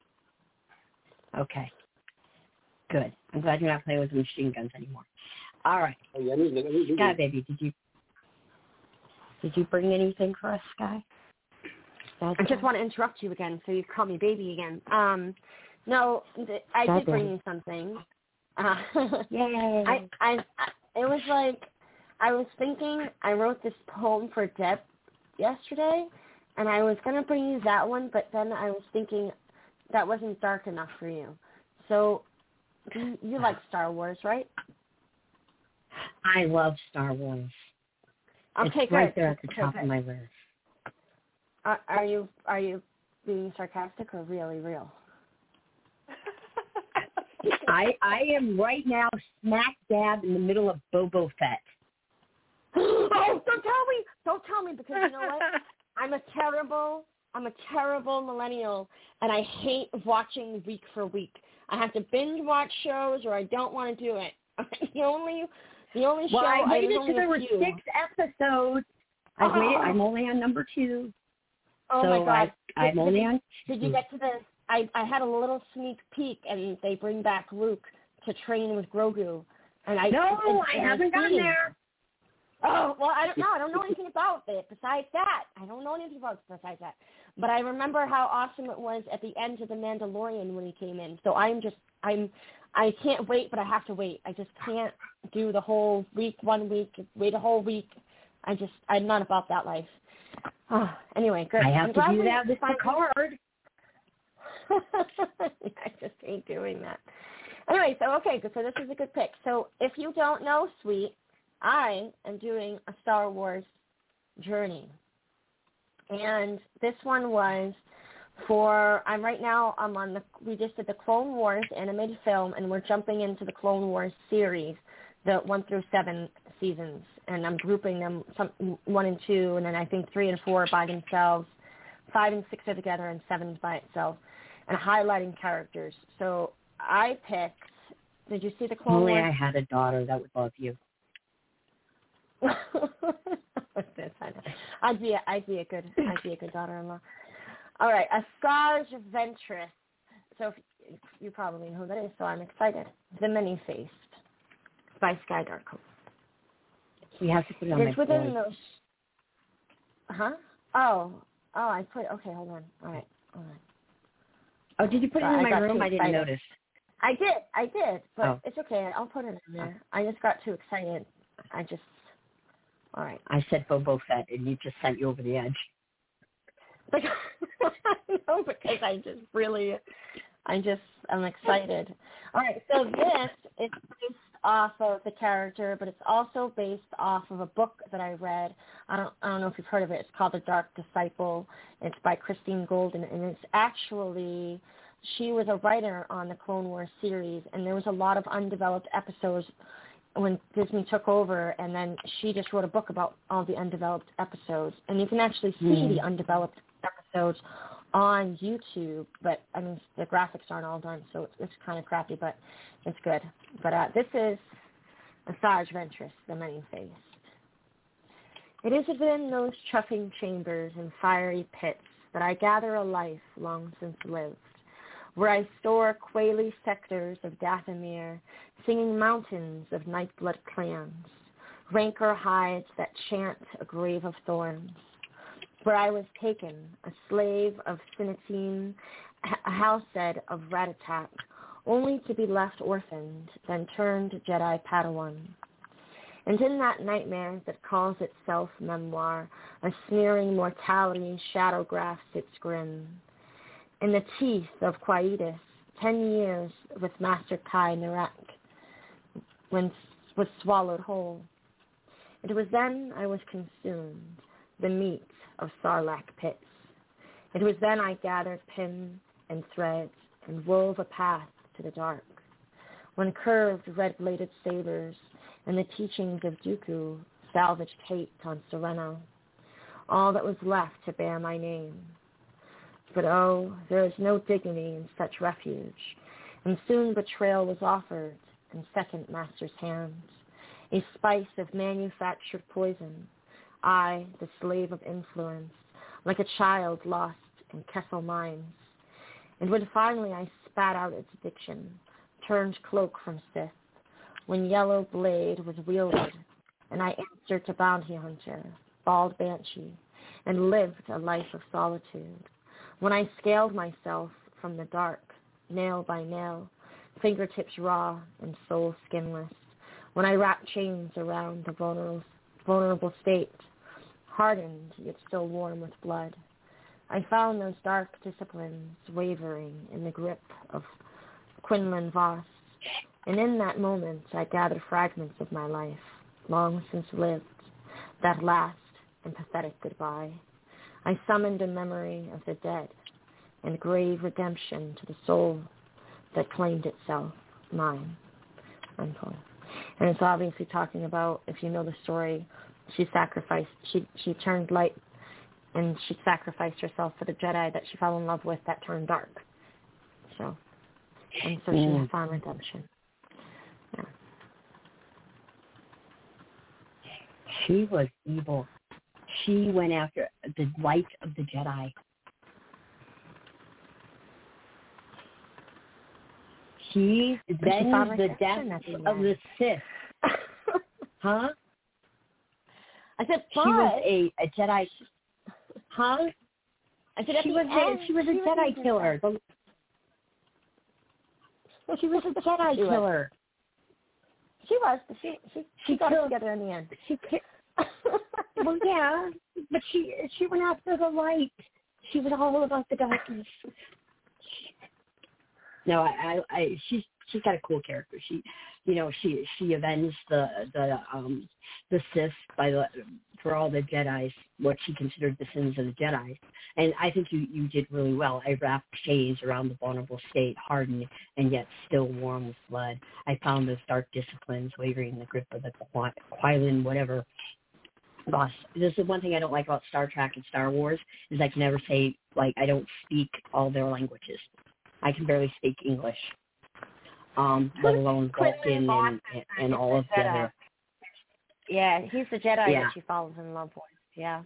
Speaker 3: Okay. Good. I'm glad you're not playing with the machine guns anymore. All right.
Speaker 4: Oh, yeah, I need, I need,
Speaker 3: Sky, baby, did you did you bring anything for us, Sky? Sky
Speaker 7: I just want to interrupt you again, so you call me baby again. Um, no, th- I
Speaker 3: Sky,
Speaker 7: did bring
Speaker 3: baby.
Speaker 7: you something. Uh,
Speaker 3: Yay!
Speaker 7: I, I, I, it was like I was thinking. I wrote this poem for Deb yesterday, and I was gonna bring you that one, but then I was thinking that wasn't dark enough for you. So you, you like Star Wars, right?
Speaker 3: I love Star Wars.
Speaker 7: Okay,
Speaker 3: it's
Speaker 7: good.
Speaker 3: right there at the
Speaker 7: Okay,
Speaker 3: top
Speaker 7: good.
Speaker 3: of my list.
Speaker 7: Are, are you are you being sarcastic or really real?
Speaker 3: I I am right now smack dab in the middle of Boba Fett.
Speaker 7: Oh, don't tell me! Don't tell me, because you know what? I'm a terrible, I'm a terrible millennial, and I hate watching week for week. I have to binge watch shows, or I don't want to do it. the only, the only
Speaker 3: Well,
Speaker 7: show
Speaker 3: I waited
Speaker 7: I
Speaker 3: till there were
Speaker 7: few.
Speaker 3: six episodes. I
Speaker 7: Oh.
Speaker 3: waited. I'm only on number two.
Speaker 7: Oh
Speaker 3: so
Speaker 7: my God!
Speaker 3: I, I'm
Speaker 7: did,
Speaker 3: only
Speaker 7: did,
Speaker 3: on.
Speaker 7: Did you get to the? I I had a little sneak peek, and they bring back Luke to train with Grogu, and I
Speaker 3: No,
Speaker 7: and,
Speaker 3: I
Speaker 7: and
Speaker 3: haven't gotten there.
Speaker 7: Oh, well, I don't know. I don't know anything about it besides that. I don't know anything about it besides that. But I remember how awesome it was at the end of The Mandalorian when he came in. So I'm just, I'm, I can't wait, but I have to wait. I just can't do the whole week, one week, wait a whole week. I just, I'm not about that life. Oh, anyway, good.
Speaker 3: I have
Speaker 7: I'm
Speaker 3: to
Speaker 7: glad
Speaker 3: do
Speaker 7: we
Speaker 3: that with the
Speaker 7: finally-
Speaker 3: card.
Speaker 7: I just ain't doing that. Anyway, so okay, so this is a good pick. So if you don't know, Sweet, I am doing a Star Wars journey. And this one was for, I'm right now, I'm on the, we just did the Clone Wars animated film, and we're jumping into the Clone Wars series, the one through seven seasons. And I'm grouping them, some, one and two, and then I think three and four by themselves, five and six are together, and seven is by itself, and highlighting characters. So I picked, did you see the Clone
Speaker 3: Only
Speaker 7: Wars?
Speaker 3: I had a daughter that would love you.
Speaker 7: I'd be a, I'd be a good I'd be a good daughter-in-law. All right, Asajj Ventress. So if, if you probably know who that is, so I'm excited. The Many-Faced by Sky Darko.
Speaker 3: We have to put it on
Speaker 7: It's
Speaker 3: my
Speaker 7: within
Speaker 3: board.
Speaker 7: those. Huh? Oh, oh, I put. Okay, hold on. All right, all right.
Speaker 3: Oh, did you put
Speaker 7: So
Speaker 3: it in
Speaker 7: I
Speaker 3: my
Speaker 7: got
Speaker 3: room?
Speaker 7: too
Speaker 3: I didn't
Speaker 7: excited.
Speaker 3: notice.
Speaker 7: I did, I did, but
Speaker 3: Oh.
Speaker 7: it's okay. I'll put it in there. I just got too excited. I just. All right.
Speaker 3: I said Boba Fett, and you just sent you over the edge.
Speaker 7: Like, no, because I just really, I just, I'm excited. All right, so this is based off of the character, but it's also based off of a book that I read. I don't, I don't know if you've heard of it. It's called The Dark Disciple. It's by Christine Golden, and it's actually, she was a writer on the Clone Wars series, and there was a lot of undeveloped episodes when Disney took over, and then she just wrote a book about all the undeveloped episodes. And you can actually see mm. the undeveloped episodes on YouTube, but I mean the graphics aren't all done, so it's, it's kind of crappy, but it's good. But uh, this is Asajj Ventress, the Many-Faced. It is within those chuffing chambers and fiery pits that I gather a life long since lived, where I store quaily sectors of Dathomir, singing mountains of nightblood clans, rancor hides that chant a grave of thorns, where I was taken, a slave of Sinatine, a housestead of Ratatak, only to be left orphaned, then turned Jedi Padawan. And in that nightmare that calls itself memoir, a sneering mortality shadow-graphs its grin. In the teeth of Quietus, ten years with Master Kai Narak, when was swallowed whole. It was then I was consumed, the meat of Sarlacc pits. It was then I gathered pin and threads and wove a path to the dark, when curved red-bladed sabers and the teachings of Dooku salvaged hate on Sereno, all that was left to bear my name. But oh, there is no dignity in such refuge, and soon betrayal was offered in second master's hands, a spice of manufactured poison, I, the slave of influence, like a child lost in Kessel mines. And when finally I spat out its addiction, turned cloak from Sith, when yellow blade was wielded, and I answered to bounty hunter, bald banshee, and lived a life of solitude, when I scaled myself from the dark, nail by nail, fingertips raw and soul skinless, when I wrapped chains around the vulnerable, vulnerable state, hardened yet still warm with blood, I found those dark disciplines wavering in the grip of Quinlan Voss, and in that moment I gathered fragments of my life, long since lived, that last and pathetic goodbye. I summoned a memory of the dead and grave redemption to the soul that claimed itself mine. Unquote. And it's obviously talking about, if you know the story, she sacrificed, she, she turned light and she sacrificed herself for the Jedi that she fell in love with that turned dark. So, and so
Speaker 3: mm.
Speaker 7: she found redemption. Yeah.
Speaker 3: She was evil. She went after the light of the Jedi. She avenged the death of the Sith. Huh?
Speaker 7: I said,
Speaker 3: she was a, a Jedi. Huh?
Speaker 7: I said,
Speaker 3: she was
Speaker 7: end,
Speaker 3: a, she was a
Speaker 7: she
Speaker 3: Jedi
Speaker 7: was
Speaker 3: killer. She was a Jedi
Speaker 7: she
Speaker 3: killer.
Speaker 7: Was. She was. She she she got
Speaker 3: killed,
Speaker 7: it together in the end.
Speaker 3: She well, yeah, but she she went after the light. She was all about the darkness. No, I, I, I she's she's got a cool character. She, you know, she she avenged the the um the Sith by the for all the Jedi's, what she considered the sins of the Jedi. And I think you, you did really well. I wrapped chains around the vulnerable state, hardened and yet still warm with blood. I found those dark disciplines wavering in the grip of the Quinlan, whatever. Boss. This is one thing I don't like about Star Trek and Star Wars is I can never say, like, I don't speak all their languages. I can barely speak English, um, let alone Vulcan and, and all of the other.
Speaker 7: Yeah, he's the Jedi
Speaker 3: yeah.
Speaker 7: that she falls in love with. Yeah.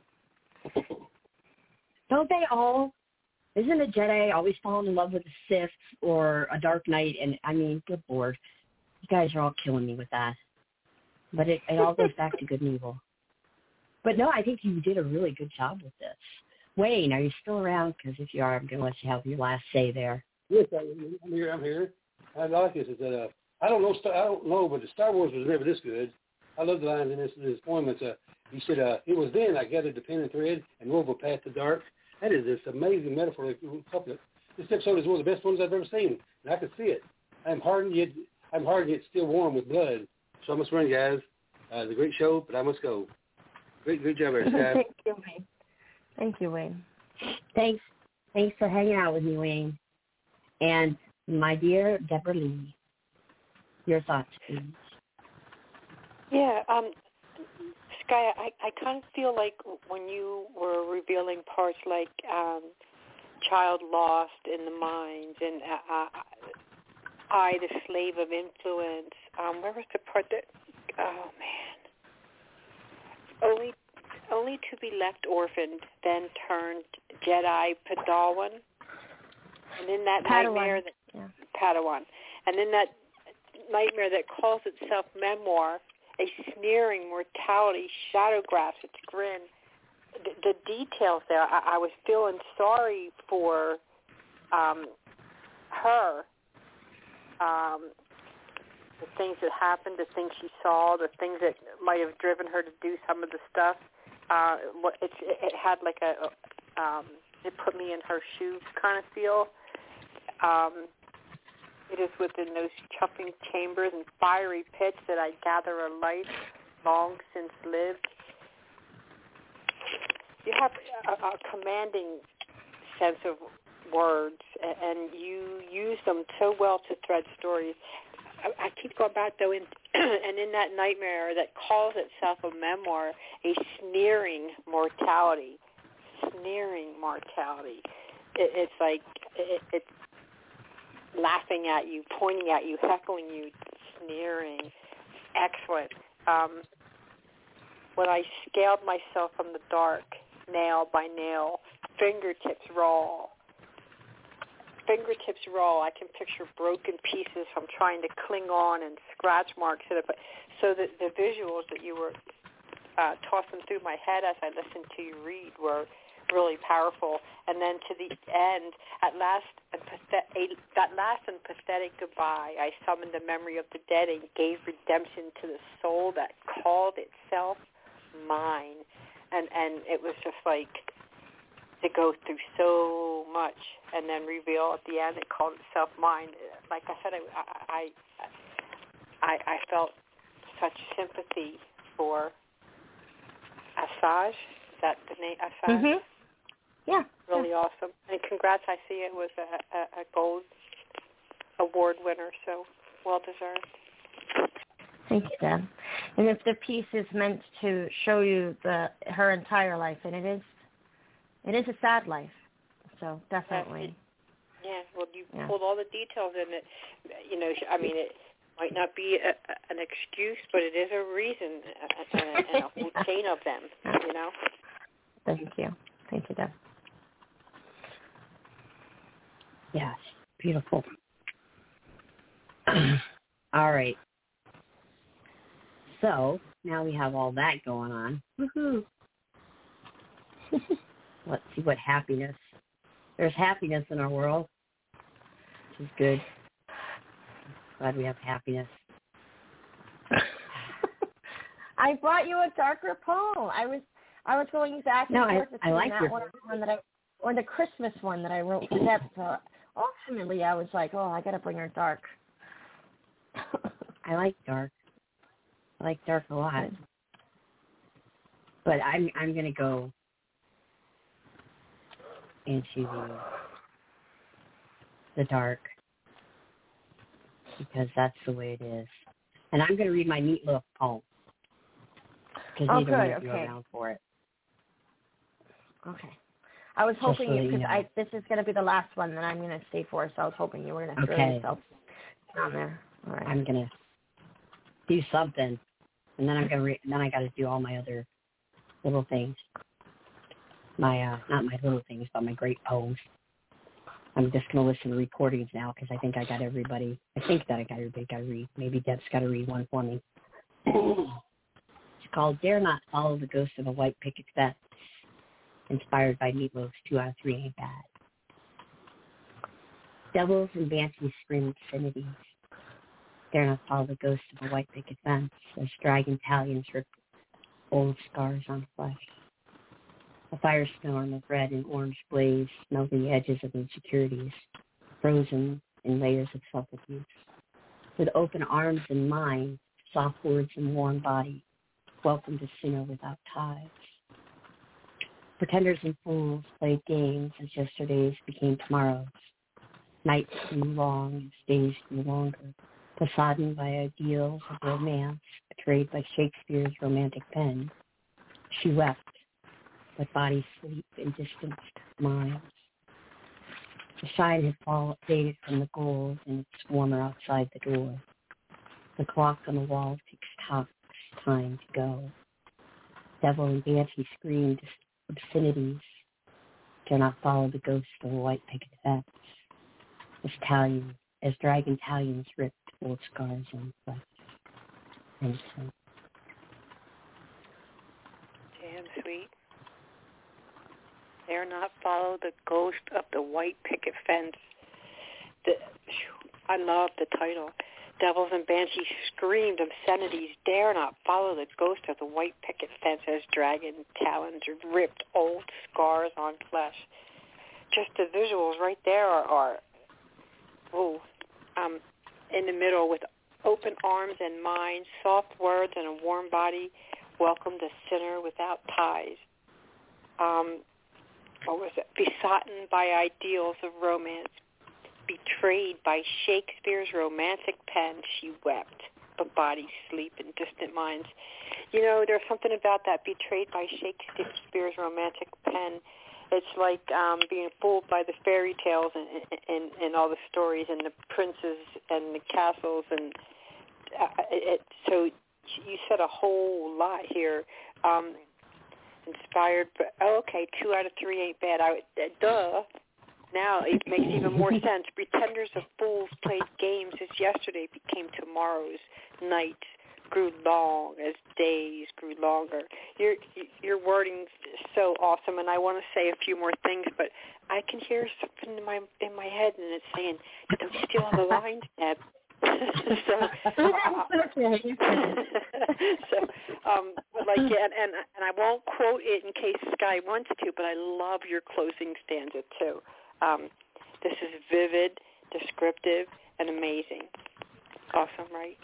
Speaker 3: Don't they all? Isn't a Jedi always falling in love with a Sith or a Dark Knight? And I mean, good Lord, you guys are all killing me with that. But it, it all goes back to good and evil. But no, I think you did a really good job with this. Wayne, are you still around? Because if you are, I'm going to let you have your last say there.
Speaker 4: Yes, I'm here. I'm here. I like this. Is that uh, I don't know. I don't know, but the Star Wars was never this good. I love the lines in this, this poem. It's, uh, he said, uh, "It was then I gathered the pen and thread and wove a path to dark." That is this amazing metaphor. Couplet. This episode is one of the best ones I've ever seen, and I can see it. I'm hardened yet I'm hardened yet still warm with blood. So I must run, guys. Uh, it's a great show, but I must go. Great, great job, guys.
Speaker 7: Thank you, Wayne. Thank you, Wayne.
Speaker 3: Thanks. Thanks for hanging out with me, Wayne. And my dear Deborah Lee, your thoughts, please.
Speaker 5: Yeah, um, Sky, I, I kind of feel like when you were revealing parts like um, child lost in the mines and uh, I, the slave of influence, um, where was the part that, oh, man, only only to be left orphaned, then turned Jedi Padawan, and then that
Speaker 7: Padawan.
Speaker 5: nightmare that,
Speaker 7: yeah.
Speaker 5: Padawan, and then that nightmare that calls itself memoir, a sneering mortality, shadowgraphs its grin. The, the details there, I, I was feeling sorry for um, her, um, the things that happened, the things she saw, the things that might have driven her to do some of the stuff. Uh, it, it had like a, um, it put me in her shoes kind of feel. Um, It is within those chuffing chambers and fiery pits that I gather a light long since lived. You have a, a commanding sense of words, and you use them so well to thread stories. I, I keep going back, though, in, and in that nightmare that calls itself a memoir, a sneering mortality, sneering mortality. It, it's like, it, it's laughing at you, pointing at you, heckling you, sneering. Excellent. Um, when I scaled myself from the dark, nail by nail, fingertips raw. Fingertips raw. I can picture broken pieces from trying to cling on and scratch marks. So the, the visuals that you were uh, tossing through my head as I listened to you read were really powerful. And then to the end, at last, a pathet- a, that last and pathetic goodbye, I summoned the memory of the dead and gave redemption to the soul that called itself mine. And and it was just like to go through so much and then reveal at the end it called itself mine. Like I said, I I I, I felt such sympathy for Asajj. Is that the name, Asajj?
Speaker 7: Mm-hmm. Yeah.
Speaker 5: Really
Speaker 7: yeah.
Speaker 5: awesome. And congrats, I see it was a, a, a gold award winner, so well deserved.
Speaker 7: Thank you, Deb. And if the piece is meant to show you the her entire life, and it is, it is a sad life, so definitely.
Speaker 5: Yeah, well, you
Speaker 7: yeah.
Speaker 5: pulled all the details in it. You know, I mean, it might not be a, an excuse, but it is a reason, and, and a whole yeah. chain of them, you know?
Speaker 7: Thank you. Thank you, Deb.
Speaker 3: Yes, beautiful. All right. So now we have all that going on. Woohoo! Let's see what happiness. There's happiness in our world, which is good. Glad we have happiness.
Speaker 7: I brought you a darker poem. I was I was going back and
Speaker 3: no,
Speaker 7: forth
Speaker 3: I, I like
Speaker 7: that
Speaker 3: your...
Speaker 7: one, one that I or the Christmas one that I wrote for Deb. So ultimately, I was like, oh, I got to bring her dark.
Speaker 3: I like dark. I like dark a lot. But I'm I'm gonna go into the the dark because that's the way it is. And I'm gonna read my Meatloaf poem because
Speaker 7: oh,
Speaker 3: neither
Speaker 7: good.
Speaker 3: one of
Speaker 7: okay.
Speaker 3: you are around for it.
Speaker 7: Okay. I was hoping
Speaker 3: so
Speaker 7: because
Speaker 3: you know.
Speaker 7: I this is gonna be the last one that I'm gonna stay for, so I was hoping you were gonna throw
Speaker 3: okay.
Speaker 7: yourself down there. All right.
Speaker 3: I'm gonna do something. and then I'm gonna re- and then I got to do all my other little things. My uh, not my little things, but my great poems. I'm just gonna listen to recordings now because I think I got everybody. I think that I got everybody got to read. Maybe Deb's got to read one for me. It's called "Dare Not Follow the Ghost of a White Picket Fence," inspired by Meatloaf's Two Out of Three Ain't Bad. Devils and banshees scream obscenities. Dare not follow the ghost of a white picket fence as dragon talons rip old scars on flesh. A firestorm of red and orange blaze melting the edges of insecurities, frozen in layers of self-abuse. With open arms and mind, soft words and warm body, welcome to sinner without ties. Pretenders and fools played games as yesterday's became tomorrows. Nights grew long as days grew longer, façaded by ideals of romance, betrayed by Shakespeare's romantic pen. She wept, but bodies sleep in distanced minds. The shine had fall, faded from the gold, and it's warmer outside the door. The clock on the wall ticks tock, time to go. Devil and banshee screamed obscenities. Do not follow the ghost of a white picket fence. As talons, as dragon talons ripped old scars on flesh. And so.
Speaker 5: Damn sweet. Dare not follow the ghost of the white picket fence. The, I love the title. Devils and banshees screamed obscenities. Dare not follow the ghost of the white picket fence as dragon talons ripped old scars on flesh. Just the visuals right there are, are oh, um, in the middle with open arms and mind, soft words and a warm body. Welcome to sinner without ties. Um, what was it? Besotten by ideals of romance. Betrayed by Shakespeare's romantic pen, she wept, but bodies sleep in distant minds. You know, there's something about that, betrayed by Shakespeare's romantic pen. It's like um, being fooled by the fairy tales and, and, and all the stories and the princes and the castles. And uh, it, so you said a whole lot here. Um, inspired, but, oh, okay, two out of three ain't bad. I, uh, duh. Now it makes even more sense. Pretenders of fools played games as yesterday became tomorrow's. Nights grew long as days grew longer. Your your wording's so awesome, and I want to say a few more things, but I can hear something in my in my head, and it's saying, "Don't steal all the lines, Deb." so, uh, so, um, like, yeah, and, and and I won't quote it in case Sky wants to, but I love your closing stanza too. Um, this is vivid, descriptive, and amazing. Awesome, right?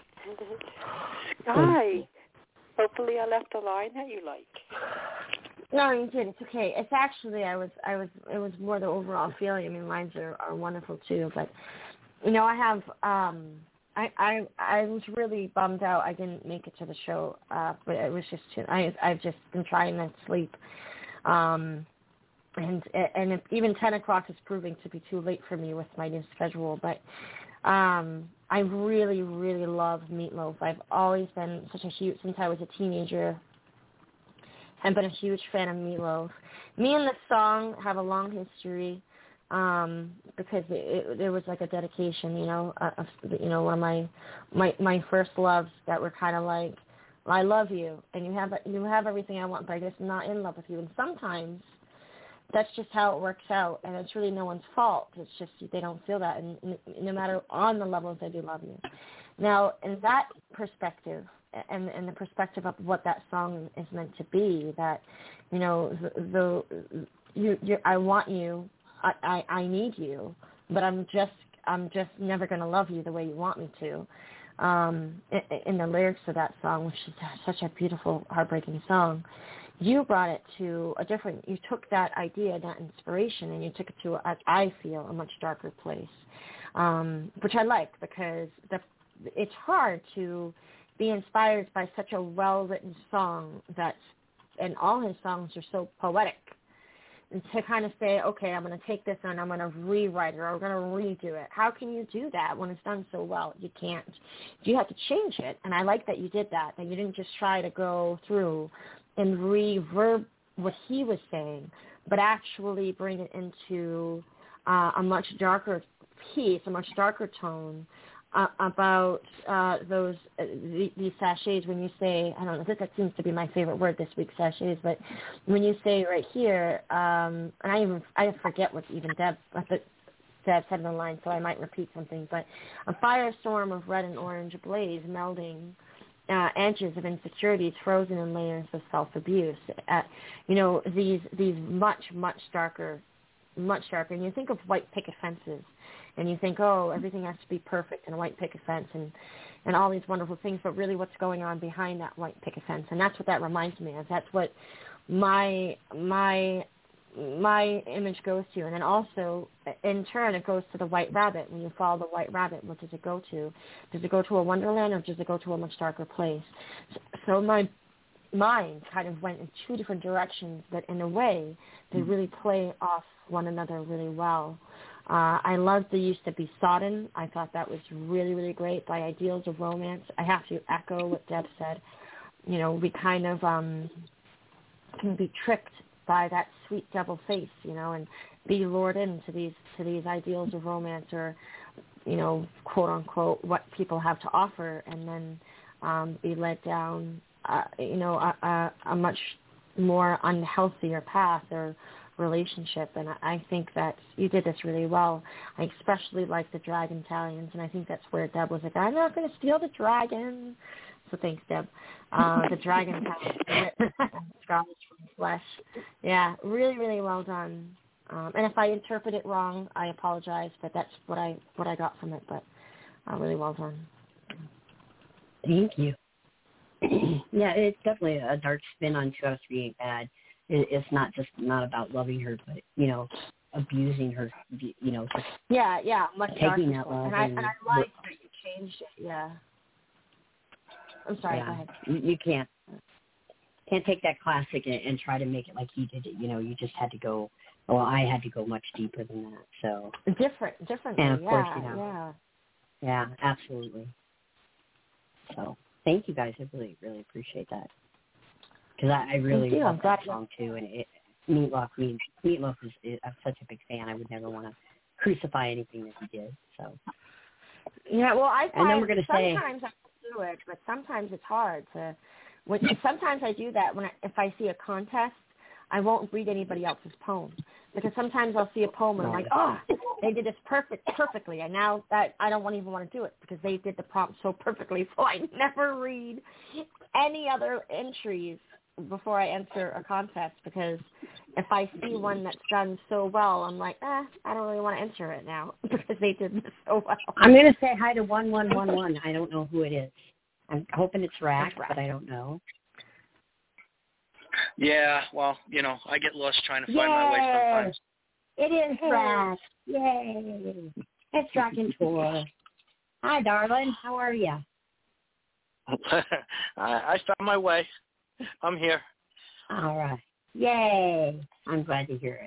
Speaker 5: Sky, hopefully I left a line that you like.
Speaker 7: No, you did. It's okay. It's actually, I was, I was, it was more the overall feeling. I mean, lines are, are wonderful too, but, you know, I have, um, I, I, I was really bummed out. I didn't make it to the show, uh, but it was just, too, I, I've just been trying to sleep. Um, And and if even ten o'clock is proving to be too late for me with my new schedule. But um, I really, really love Meatloaf. I've always been such a huge, since I was a teenager, I've been a huge fan of Meatloaf. Me and the song have a long history um, because it, it, it was like a dedication, you know, of, you know, one of my, my, my first loves that were kind of like, I love you, and you have you have everything I want, but I'm just not in love with you. And sometimes that's just how it works out, and it's really no one's fault. It's just they don't feel that, and no matter on the levels, they do love you. Now, in that perspective, and and the perspective of what that song is meant to be, that you know, the, the you, you I want you, I, I I need you, but I'm just I'm just never going to love you the way you want me to. Um, in, in the lyrics of that song, which is such a beautiful, heartbreaking song. You brought it to a different, you took that idea, that inspiration, and you took it to, a, I feel, a much darker place, um, which I like because the, it's hard to be inspired by such a well-written song that's, and all his songs are so poetic. to kind of say, okay, I'm going to take this and I'm going to rewrite it or I'm going to redo it. How can you do that when it's done so well? You can't. You have to change it. And I like that you did that, that you didn't just try to go through and reverb what he was saying, but actually bring it into uh, a much darker piece, a much darker tone, Uh, about uh, those uh, the, these sachets. When you say, I don't know, that, that seems to be my favorite word this week, sachets. But when you say right here, um, and I even I forget what even Deb what the, Deb said in the line, so I might repeat something. But a firestorm of red and orange blaze, melding uh, edges of insecurities, frozen in layers of self-abuse. Uh, you know, these these much much darker, much darker. And you think of white picket fences. And you think, oh, everything has to be perfect in a white picket fence and, and all these wonderful things, but really what's going on behind that white picket fence? And that's what that reminds me of. That's what my my my image goes to. And then also, in turn, it goes to the white rabbit. When you follow the white rabbit, what does it go to? Does it go to a wonderland or does it go to a much darker place? So, so my mind kind of went in two different directions, but in a way, they really play off one another really well. Uh, I loved the use to be sodden. I thought that was really, really great by ideals of romance. I have to echo what Deb said. You know, we kind of um, can be tricked by that sweet devil face, you know, and be lured into these to these ideals of romance or, you know, quote unquote, what people have to offer, and then um, be led down, uh, you know, a, a, a much more unhealthier path or relationship. And I think that you did this really well. I especially like the dragon talons, and I think that's where Deb was like, I'm not going to steal the dragon. So thanks, Deb. Uh, the dragon talons, scars from flesh. Yeah, really, really well done. Um, and if I interpret it wrong, I apologize, but that's what I what I got from it. But uh, really well done.
Speaker 3: Thank you. Yeah, it's definitely a dark spin on Two Out of Three Ain't Bad. It's not just not about loving her, but, you know, abusing her, you know. Just
Speaker 7: yeah, yeah, much
Speaker 3: taking that love.
Speaker 7: And I, and I like that you changed it, yeah. I'm sorry,
Speaker 3: yeah,
Speaker 7: go ahead.
Speaker 3: You, you can't can't take that classic and, and try to make it like he did it. You know, you just had to go, well, I had to go much deeper than that. So
Speaker 7: Different, differently,
Speaker 3: and of
Speaker 7: yeah,
Speaker 3: course, you know,
Speaker 7: yeah.
Speaker 3: Yeah, absolutely. So thank you guys. I really, really appreciate that. Because I, I really love that song too, and it, Meatloaf means Meatloaf is, is. I'm such a big fan. I would never want to crucify anything that he did. So
Speaker 7: yeah, well, I
Speaker 3: and then we're
Speaker 7: find
Speaker 3: gonna say,
Speaker 7: sometimes I do it, but sometimes it's hard to. When, sometimes I do that when I, if I see a contest, I won't read anybody else's poem because sometimes I'll see a poem and I'm like, oh, they did this perfect, perfectly, and now that I don't want, even want to do it because they did the prompt so perfectly. So I never read any other entries before I enter a contest, because if I see one that's done so well, I'm like, eh, I don't really want to enter it now because they did this so well.
Speaker 3: I'm going to say hi to one one one one. I don't know who it is. I'm hoping it's Rack, but I don't know.
Speaker 8: Yeah, well, you know, I get lost trying to find
Speaker 3: Yay!
Speaker 8: my way sometimes.
Speaker 3: It is Rack. Yay. It's Dragon Tour. Hi, darling. How are you?
Speaker 8: I, I found my way. I'm here.
Speaker 3: All right. Yay. I'm glad to hear it.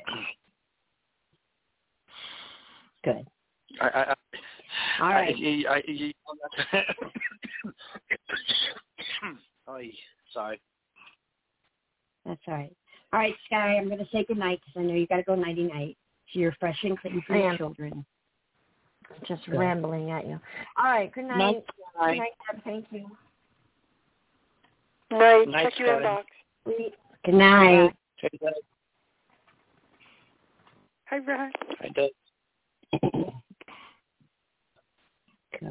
Speaker 3: Good.
Speaker 8: I, I, I,
Speaker 3: All right.
Speaker 8: I, I, I, oh, sorry.
Speaker 3: That's all right. All right, Sky, I'm going to say goodnight because I know you got to go nighty-night. So you're fresh and clean for your children.
Speaker 7: Just
Speaker 3: Good.
Speaker 7: Rambling at you. All right, good night.
Speaker 8: Night.
Speaker 7: Good night, Deb. Thank you.
Speaker 5: Night.
Speaker 8: Night,
Speaker 5: Check your inbox.
Speaker 3: Good night.
Speaker 5: Hi, Ryan.
Speaker 8: I do.
Speaker 3: Good.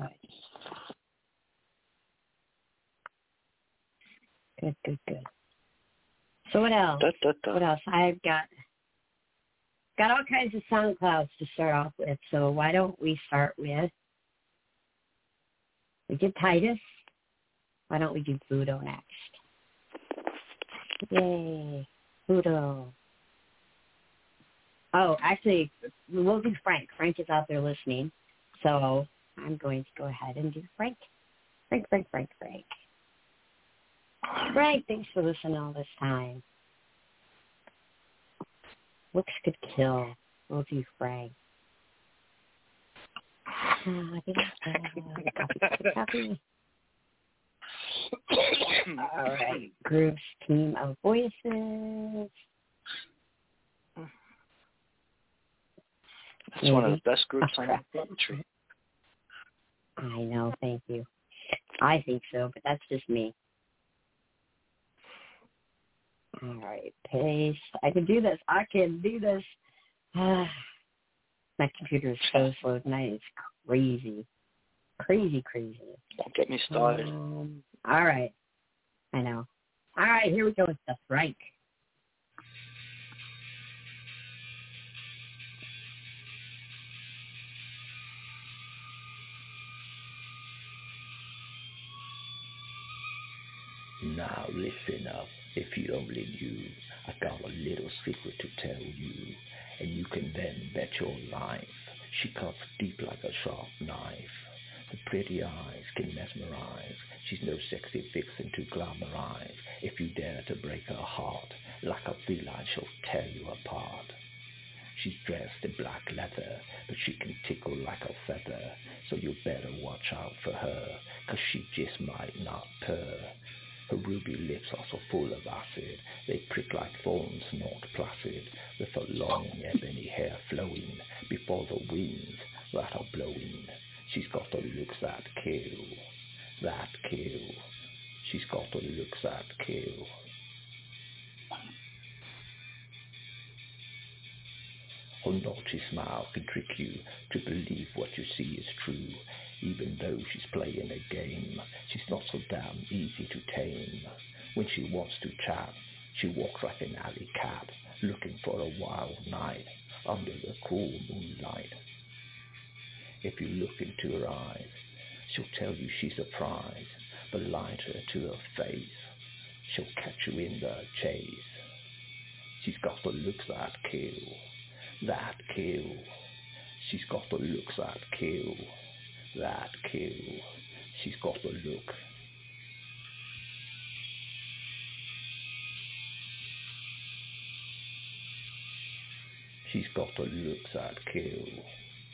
Speaker 3: Good, good, good. So what else?
Speaker 8: Da, da, da.
Speaker 3: What else? I've got got all kinds of SoundClouds to start off with. So why don't we start with, we did Titus. Why don't we do Pluto next? Yay, Pluto. Oh, actually, we'll do Frank. Frank is out there listening. So I'm going to go ahead and do Frank. Frank, Frank, Frank, Frank. Frank, thanks for listening all this time. Looks could kill. We'll do Frank. Uh, copy, copy, copy. All right. Groove's team of voices.
Speaker 8: That's Maybe. One of the best groups
Speaker 3: oh,
Speaker 8: on poetry.
Speaker 3: I know, thank you. I think so, but that's just me. All right, paste. I can do this. I can do this. Ah, my computer is so slow tonight. It's crazy. Crazy, crazy.
Speaker 8: Don't get me started.
Speaker 3: Um, all right. I know. All right, here we go with the Frank.
Speaker 9: Now listen up, if you only knew, I got a little secret to tell you, and you can then bet your life, she cuts deep like a sharp knife. Her pretty eyes can mesmerize, she's no sexy vixen to glamorize. If you dare to break her heart, like a feline she'll tear you apart. She's dressed in black leather, but she can tickle like a feather, so you better watch out for her, 'cause she just might not purr. Her ruby lips are so full of acid, they prick like thorns not placid, with her long ebony hair flowing before the winds that are blowing. She's got the looks that kill, that kill. She's got the looks that kill. Her naughty smile can trick you to believe what you see is true. Even though she's playing a game, she's not so damn easy to tame. When she wants to chat, she walks like an alley cat, looking for a wild night under the cool moonlight. If you look into her eyes, she'll tell you she's a prize, but lie to her to her face, she'll catch you in the chase. She's got the looks that kill, that kill. She's got the looks that kill, that kill. She's got the look. She's got the looks that kill.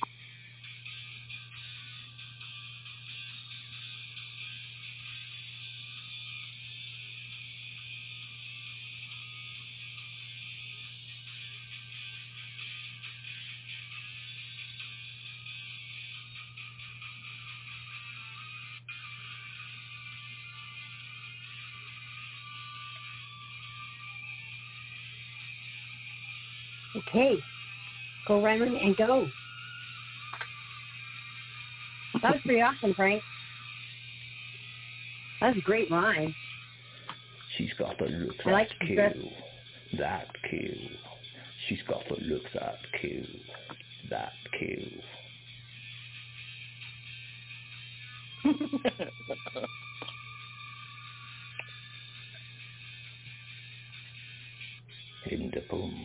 Speaker 3: Okay, go Ryman and go. That was pretty awesome, Frank. That was a great rhyme.
Speaker 9: She's got the looks
Speaker 3: I like
Speaker 9: that kill, that kill. She's got the looks that kill, that kill. In the boom.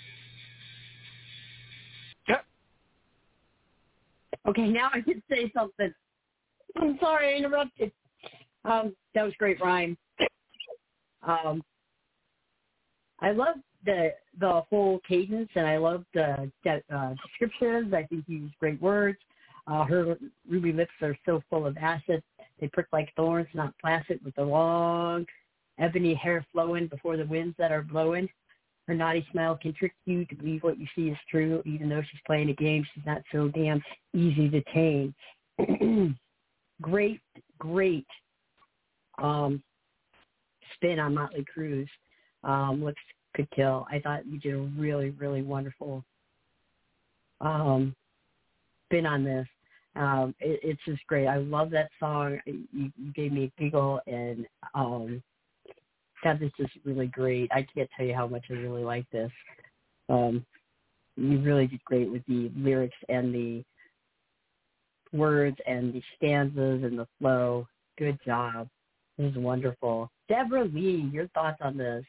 Speaker 8: Yep.
Speaker 3: Okay, now I can say something. I'm sorry I interrupted. Um, that was a great rhyme. Um, I love the the whole cadence, and I love the uh, descriptions. I think you use great words. Uh, her ruby lips are so full of acid. They prick like thorns, not placid, with the long ebony hair flowing before the winds that are blowing. Her naughty smile can trick you to believe what you see is true. Even though she's playing a game, she's not so damn easy to tame. great, great um, spin on Motley Crue's. Um, looks could kill. I thought you did a really, really wonderful um, spin on this. Um, it, it's just great. I love that song. You, you gave me a giggle, and um, that was just really great. I can't tell you how much I really like this. Um, you really did great with the lyrics and the words and the stanzas and the flow. Good job. This is wonderful. Deborah Lee, your thoughts on this?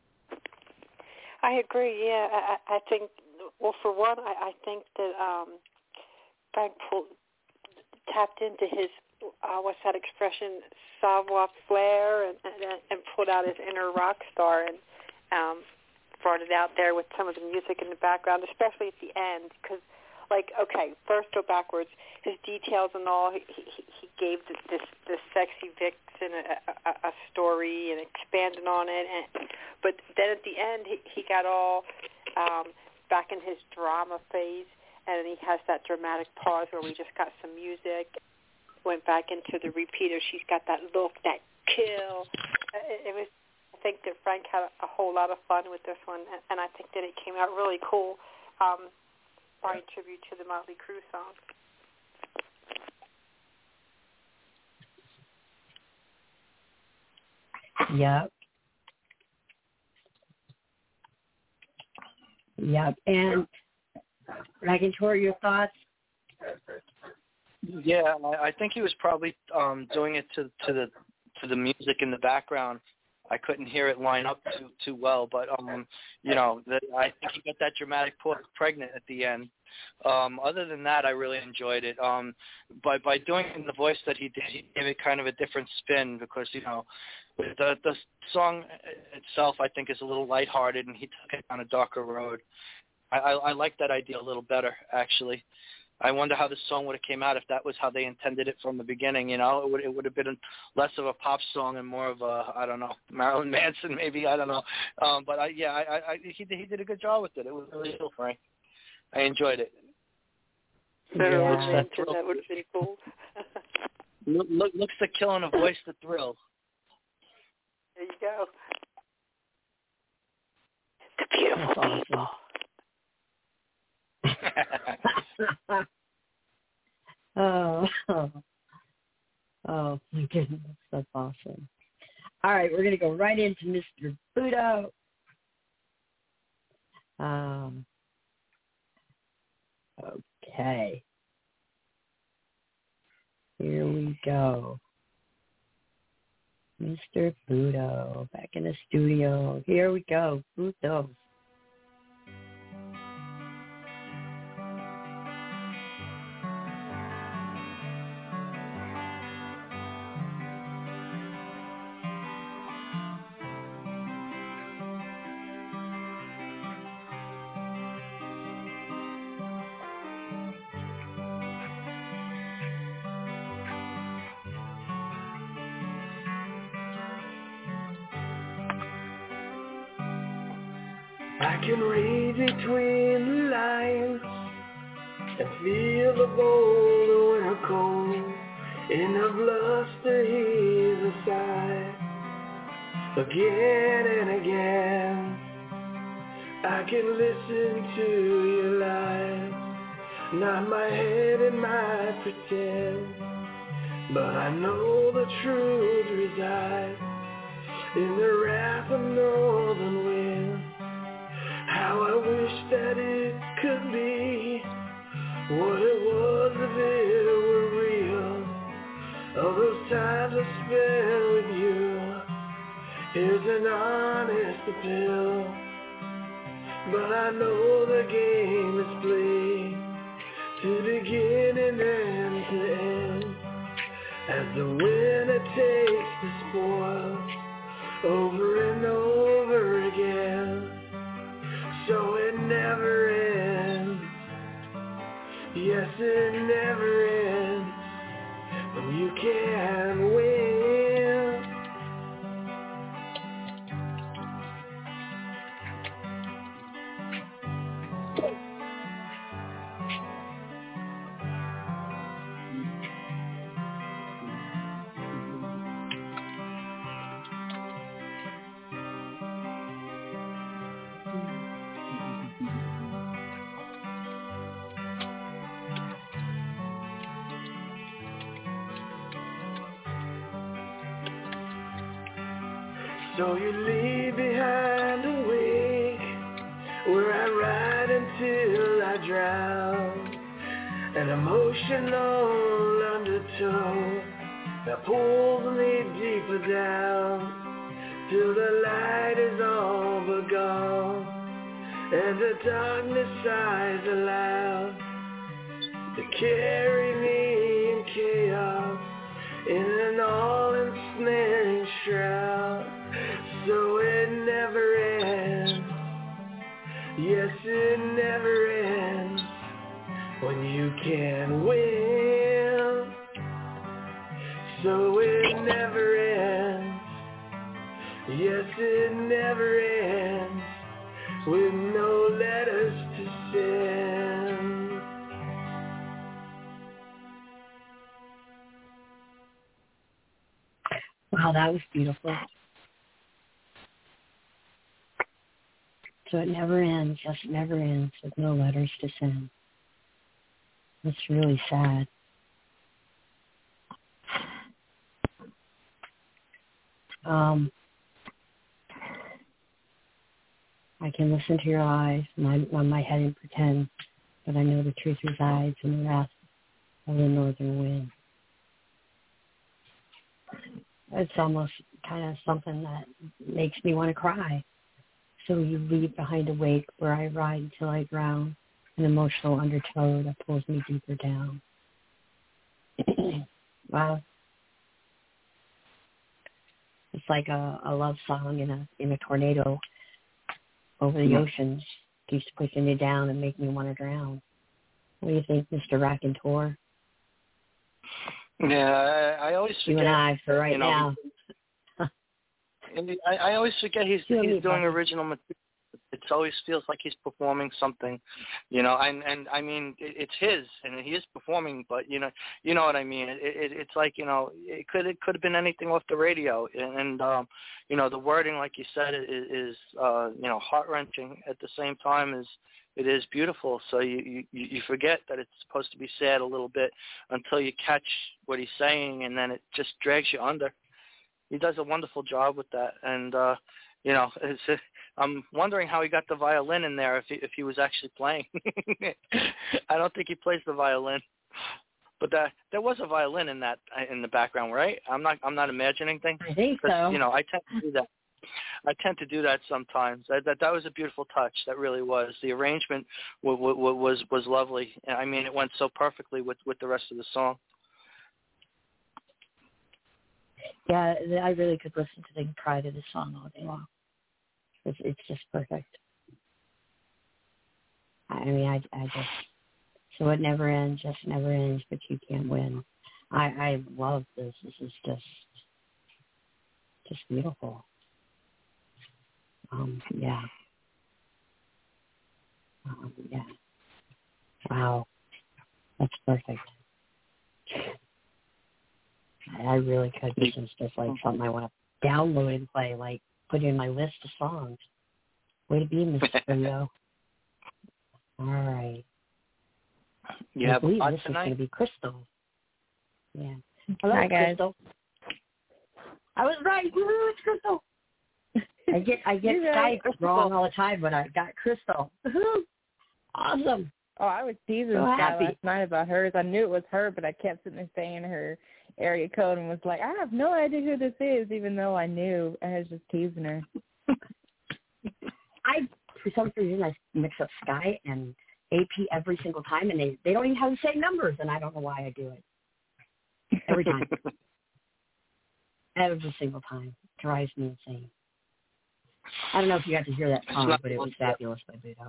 Speaker 5: I agree. Yeah, I, I think. Well, for one, I, I think that um, Frank pulled, tapped into his uh, what's that expression, savoir flair, and, and and pulled out his inner rock star. And um, brought it out there with some of the music in the background, especially at the end, because, like, okay, first go backwards. His details and all, he, he, he gave this, this this sexy vixen a, a, a story and expanded on it, and but then at the end he, he got all um, back in his drama phase, and then he has that dramatic pause where we just got some music, went back into the repeater. She's got that look, that kill. It, it was. I think that Frank had a, a whole lot of fun with this one, and, and I think that it came out really cool. Um, by tribute to the Motley Crue song.
Speaker 3: Yep. Yep. And Ragantor, your thoughts?
Speaker 8: Yeah, I think he was probably um, doing it to to the to the music in the background. I couldn't hear it line up too too well, but um, you know, the, I think he got that dramatic pause pregnant at the end. Um, other than that, I really enjoyed it. Um, by by doing it in the voice that he did, he gave it kind of a different spin because you know, the the song itself I think is a little lighthearted, and he took it on a darker road. I I, I like that idea a little better actually. I wonder how this song would have came out if that was how they intended it from the beginning. You know, it would it would have been less of a pop song and more of a I don't know Marilyn Manson maybe I don't know. Um, but I, yeah, I, I he he did a good job with it. It was really cool, Frank. I enjoyed it.
Speaker 5: Marilyn
Speaker 3: Yeah.
Speaker 5: Manson, that would have been cool.
Speaker 8: look, look, looks to kill in a voice the thrill.
Speaker 5: There you go. The beautiful
Speaker 3: That's
Speaker 5: people.
Speaker 3: oh, oh, oh, my goodness, that's awesome. All right, we're going to go right into Mister Budo. Um, okay. Here we go. Mister Budo, back in the studio. Here we go, Budo.
Speaker 2: I can read between the lines and feel the boulder winter cold. In a bluster he's a sigh again and again. I can listen to your lies, nod my head and might pretend, but I know the truth resides in the wrath of northern wind. How I wish that it could be what it was if it were real. All those times I spent with you, here's an honest appeal. But I know the game is played to begin and then to end, as the winner takes the spoils over and over again. So it never ends, yes it never ends, when you can win. So you leave behind a wake where I ride until I drown, an emotional undertow that pulls me deeper down, till the light is all but gone, and the darkness sighs aloud to carry me in chaos in an all-ensnaring shroud. So it never ends, Yes, it never ends when you can win. So it never ends. Yes, it never ends with no letters to send.
Speaker 3: Wow, that was beautiful. So it never ends, yes, it never ends with no letters to send. That's really sad. Um, I can listen to your eyes, my, on my head and pretend that I know the truth resides in the wrath of the northern wind. It's almost kind of something that makes me want to cry. So you leave behind a wake where I ride until I drown, an emotional undertow that pulls me deeper down. Wow. It's like a, a love song in a in a tornado over the ocean. Keeps pushing me down and making me want to drown. What do you think, Mister Raconteur?
Speaker 8: Yeah, I, I always forget.
Speaker 3: You and I for right
Speaker 8: you know,
Speaker 3: now.
Speaker 8: And I, I always forget he's
Speaker 3: You and
Speaker 8: he's
Speaker 3: me,
Speaker 8: doing
Speaker 3: buddy.
Speaker 8: original material. It always feels like he's performing something, you know. And and I mean, it, it's his, and he is performing. But you know, you know what I mean. It, it it's like, you know, it could it could have been anything off the radio, and, and um, you know, the wording, like you said, is, is uh, you know, heart wrenching at the same time as it is beautiful. So you, you you forget that it's supposed to be sad a little bit until you catch what he's saying, and then it just drags you under. He does a wonderful job with that, and uh, you know, it's, I'm wondering how he got the violin in there if he, if he was actually playing. I don't think he plays the violin, but that, there was a violin in that in the background, right? I'm not I'm not imagining things.
Speaker 3: I think so.
Speaker 8: You know, I tend to do that. I tend to do that sometimes. That that, that was a beautiful touch. That really was. The arrangement w- w- was was lovely. I mean, it went so perfectly with, with the rest of the song.
Speaker 3: Yeah, I really could listen to the cry to this song all day long. It's, it's just perfect. I mean, I, I just, so it never ends, just never ends, but you can't win. I, I love this. This is just, just beautiful. Um, yeah. Um, yeah. Wow. That's perfect. I really could. This is just like something I want to download and play, like put in my list of songs. Way to be, Mister Frio. All right.
Speaker 8: Yeah,
Speaker 3: I believe
Speaker 8: but
Speaker 3: this
Speaker 8: tonight?
Speaker 3: is going to be Crystal. Yeah. Hello,
Speaker 10: Hi, guys.
Speaker 3: Crystal. I was right. Woo, it's Crystal. I get I get Skype wrong all the time, but I got Crystal. Woo-hoo. Awesome.
Speaker 10: Oh, I was teasing
Speaker 3: So
Speaker 10: Sky
Speaker 3: happy.
Speaker 10: last night about hers. I knew it was her, but I kept sitting there saying her area code and was like, I have no idea who this is, even though I knew. I was just teasing her.
Speaker 3: I, for some reason, I mix up Sky and A P every single time, and they, they don't even have the same numbers, and I don't know why I do it. Every time. Every single time. Drives me insane. I don't know if you got to hear that song, but it was fabulous by Budo.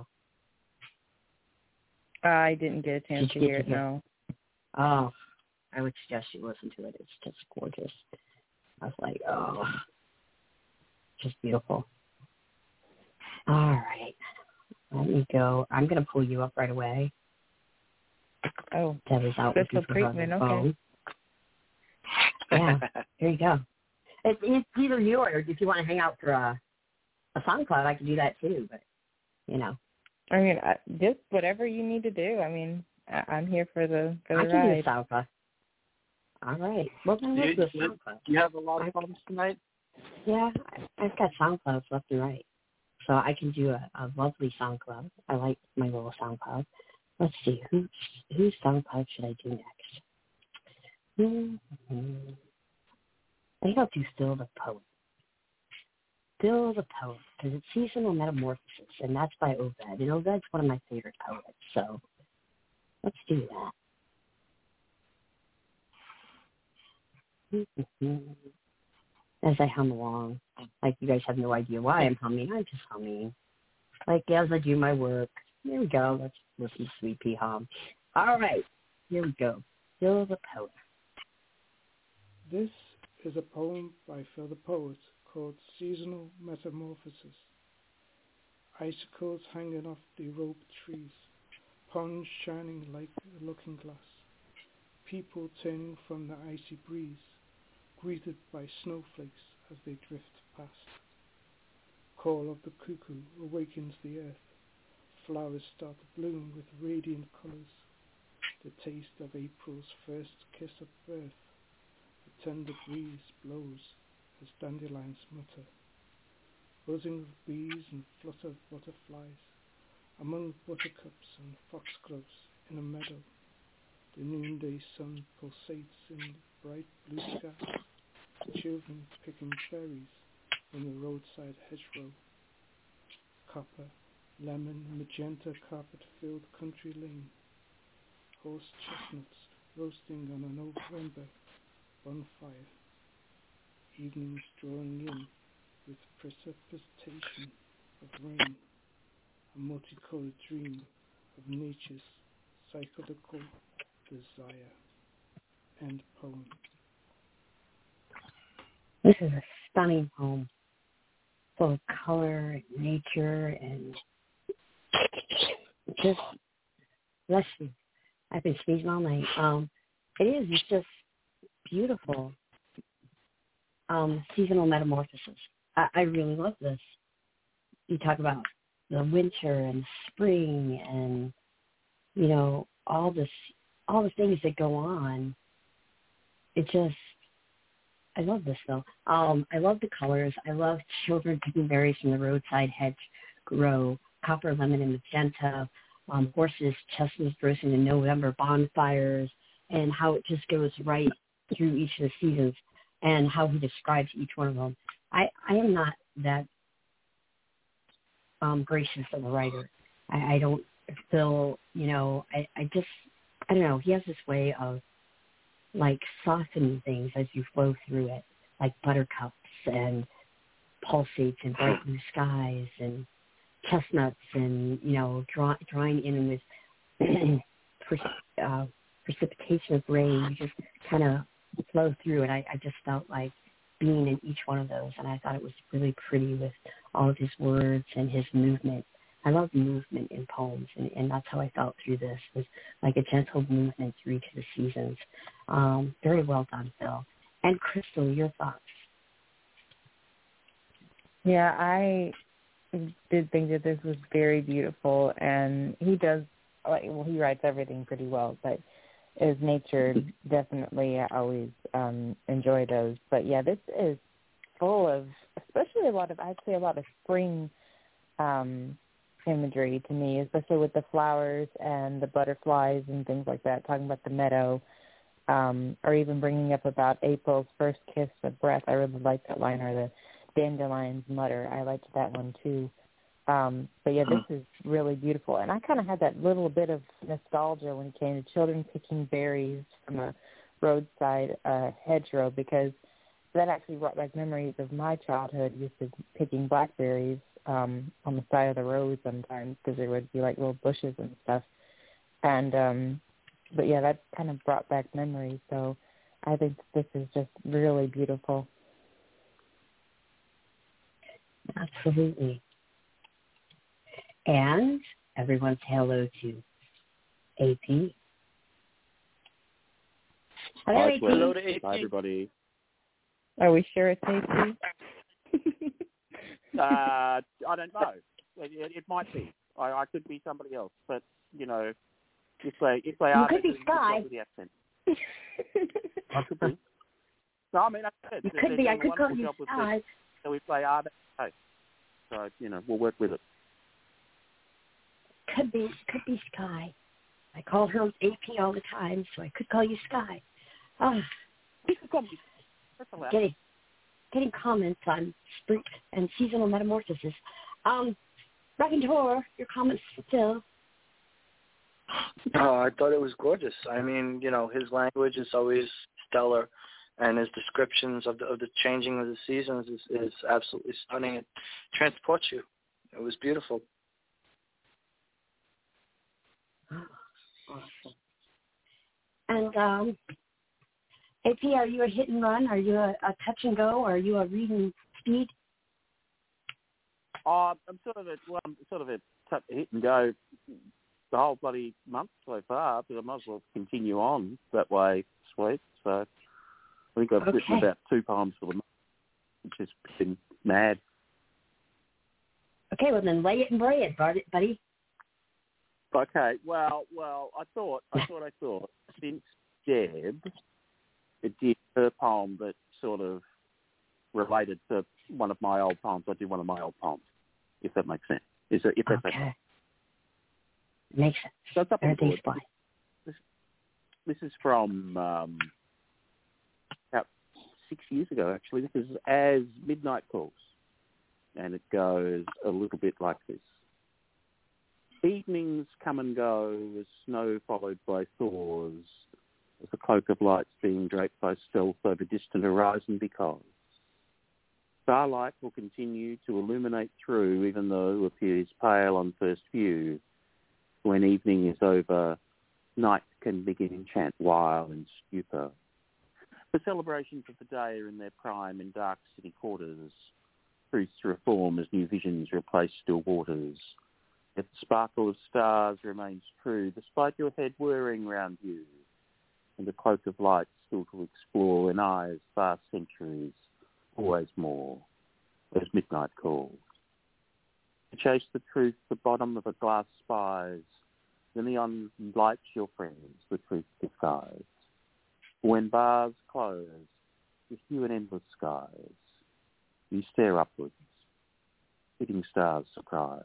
Speaker 10: I didn't get a chance
Speaker 3: Did
Speaker 10: to
Speaker 3: you
Speaker 10: hear
Speaker 3: get
Speaker 10: it,
Speaker 3: to hear
Speaker 10: no.
Speaker 3: Oh, I would suggest you listen to it. It's just gorgeous. I was like, oh, just beautiful. All right. Let me go. I'm going to pull you up right away.
Speaker 10: Oh,
Speaker 3: Debbie's out
Speaker 10: Crystal
Speaker 3: looking for her on
Speaker 10: Creekman,
Speaker 3: the
Speaker 10: okay.
Speaker 3: phone. Yeah, there you go. It's, it's either you or if you want to hang out for a, a song club, I can do that too, but, you know.
Speaker 10: I mean, I, just whatever you need to do. I mean, I, I'm here for the for the
Speaker 3: I can do a
Speaker 10: ride.
Speaker 3: sound club. All right. Well, then
Speaker 8: Do
Speaker 3: let's
Speaker 8: you,
Speaker 3: do a
Speaker 8: you,
Speaker 3: sound club.
Speaker 8: you have a lot of phones tonight?
Speaker 3: Yeah, I- I've got sound clubs left and right. So I can do a, a lovely sound club. I like my little sound club. Let's see, who, whose sound club should I do next? Mm-hmm. I think I'll do Still the Poet. Still the Poet, because it's Seasonal Metamorphosis, and that's by Oved. And Oved's one of my favorite poets, so let's do that. Mm-hmm. As I hum along, like you guys have no idea why I'm humming. I'm just humming. like as I do my work. Here we go. Let's listen to Sweet Pea hum. All right, here we go. Phil the Poet.
Speaker 11: This is a poem by Phil the Poet called Seasonal Metamorphosis. Icicles hanging off the roped trees, ponds shining like a looking glass, people turning from the icy breeze, greeted by snowflakes as they drift past. Call of the cuckoo awakens the earth, flowers start to bloom with radiant colors, the taste of April's first kiss of birth. A tender breeze blows as dandelions mutter, buzzing of bees and flutter of butterflies, among buttercups and foxgloves in a meadow. The noonday sun pulsates in the bright blue sky, children picking berries in the roadside hedgerow. Copper, lemon, magenta carpet-filled country lane, horse chestnuts roasting on a November bonfire, evenings drawing in with precipitation of rain, a multicolored dream of nature's cyclical desire. End poem.
Speaker 3: This is a stunning poem, full of color and nature and just, bless you. I've been sneezing all night. Um, it is. It's just beautiful. Um, seasonal metamorphosis. I, I really love this. You talk about the winter and spring and, you know, all this, all the things that go on. It just, I love this though. Um, I love the colors. I love children picking berries from the roadside hedgerow, copper, lemon, and magenta, um, horses, chestnuts roasting in November bonfires, and how it just goes right through each of the seasons and how he describes each one of them. I, I am not that um, gracious of a writer. I, I don't feel, you know, I, I just, I don't know. He has this way of like softening things as you flow through it, like buttercups and pulsates and bright blue skies and chestnuts and, you know, draw, drawing in with pre- uh, precipitation of rain. You just kind of flow through it. I, I just felt like being in each one of those, and I thought it was really pretty with all of his words and his movement. I love movement in poems, and, and that's how I felt through this, was like a gentle movement through each of the seasons. Um, very well done, Phil. And Crystal, your thoughts?
Speaker 10: Yeah, I did think that this was very beautiful, and he does, like, well, he writes everything pretty well, but his nature, definitely, I always um, enjoy those. But, yeah, this is full of, especially a lot of, I'd say a lot of spring um, imagery to me, especially with the flowers and the butterflies and things like that, talking about the meadow, um, or even bringing up about April's first kiss of breath. I really like that line, or the dandelions mutter. I liked that one, too. Um, but, yeah, this is really beautiful. And I kind of had that little bit of nostalgia when it came to children picking berries from a roadside uh, hedgerow, because that actually brought back memories of my childhood, used to picking blackberries um, on the side of the road sometimes, because there would be, like, little bushes and stuff. And, um, but, yeah, that kind of brought back memories. So I think this is just really beautiful.
Speaker 3: Absolutely. And everyone's hello to A P. Hello,
Speaker 12: Hi,
Speaker 3: A P.
Speaker 8: Hello to A P.
Speaker 12: Hi, everybody.
Speaker 10: Are we sure it's A P?
Speaker 12: uh, I don't know. It, it, it might be. I, I could be somebody else, but you know, if they if they
Speaker 3: You
Speaker 12: are,
Speaker 3: could be
Speaker 12: they do a good
Speaker 3: Sky.
Speaker 12: job with the accent. I could be. No, I mean, I said,
Speaker 3: You
Speaker 12: they're,
Speaker 3: could
Speaker 12: they're
Speaker 3: be. I
Speaker 12: doing a
Speaker 3: could call
Speaker 12: wonderful
Speaker 3: you
Speaker 12: job with
Speaker 3: Sky.
Speaker 12: this. So if they are, that's okay. So you know, we'll work with it.
Speaker 3: Could be. Could be Sky. I call her A P all the time, so I could call you Sky. Oh,
Speaker 12: You can call me. That's allowed.
Speaker 3: getting getting comments on spring and seasonal metamorphosis. Um, Raconteur, your comments still.
Speaker 8: Oh, I thought it was gorgeous. I mean, you know, his language is always stellar, and his descriptions of the of the changing of the seasons is, is absolutely stunning. It transports you. It was beautiful.
Speaker 3: Awesome. And um, A P, are you a hit and run? Are you a, a touch and go? Are you a read and speed?
Speaker 12: Uh, I'm sort of a well, I'm sort of a touch, hit and go the whole bloody month so far, but I might as well continue on that way, sweet. So I think I've
Speaker 3: okay.
Speaker 12: written about two poems for the month, which has been mad.
Speaker 3: Okay, well then lay it and bray it, buddy.
Speaker 12: Okay, well, well, I thought, I thought, I thought, since Deb did her poem that sort of related to one of my old poems, I did one of my old poems, if that makes sense. Is it, if that's
Speaker 3: okay.
Speaker 12: okay.
Speaker 3: Makes sense.
Speaker 12: So it's up on
Speaker 3: Everything's
Speaker 12: board.
Speaker 3: fine.
Speaker 12: This, this is from um, about six years ago, actually. This is As Midnight Calls, and it goes a little bit like this. Evenings come and go as snow followed by thaws, as the cloak of lights being draped by stealth over distant horizon because starlight will continue to illuminate through even though appears pale on first view. When evening is over, night can begin enchant while in stupor. The celebrations of the day are in their prime in dark city quarters. Truths reform as new visions replace still waters. Yet the sparkle of stars remains true, despite your head whirring round you, and a cloak of light still to explore in eyes vast centuries, always more, as midnight calls. To chase the truth, the bottom of a glass spies, the neon lights your friends, the truth disguise. When bars close, with you in endless skies, you stare upwards, hitting stars surprise.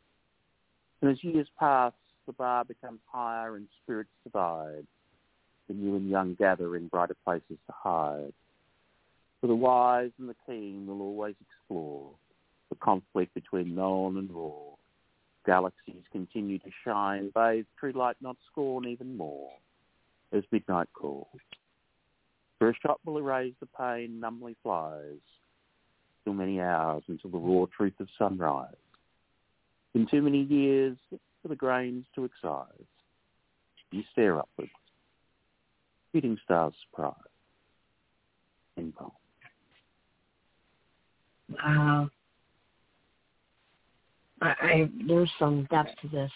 Speaker 12: And as years pass, the bar becomes higher and spirits divide. Then you and young gather in brighter places to hide. For the wise and the keen will always explore the conflict between known and raw. Galaxies continue to shine, bathe true light, not scorn even more, as midnight calls. For a shot will erase the pain numbly flies. Still many hours until the raw truth of sunrise. In too many years for the grains to excise. You stare upwards, shooting stars surprise. In poem.
Speaker 3: Wow. I, I there's some depth to this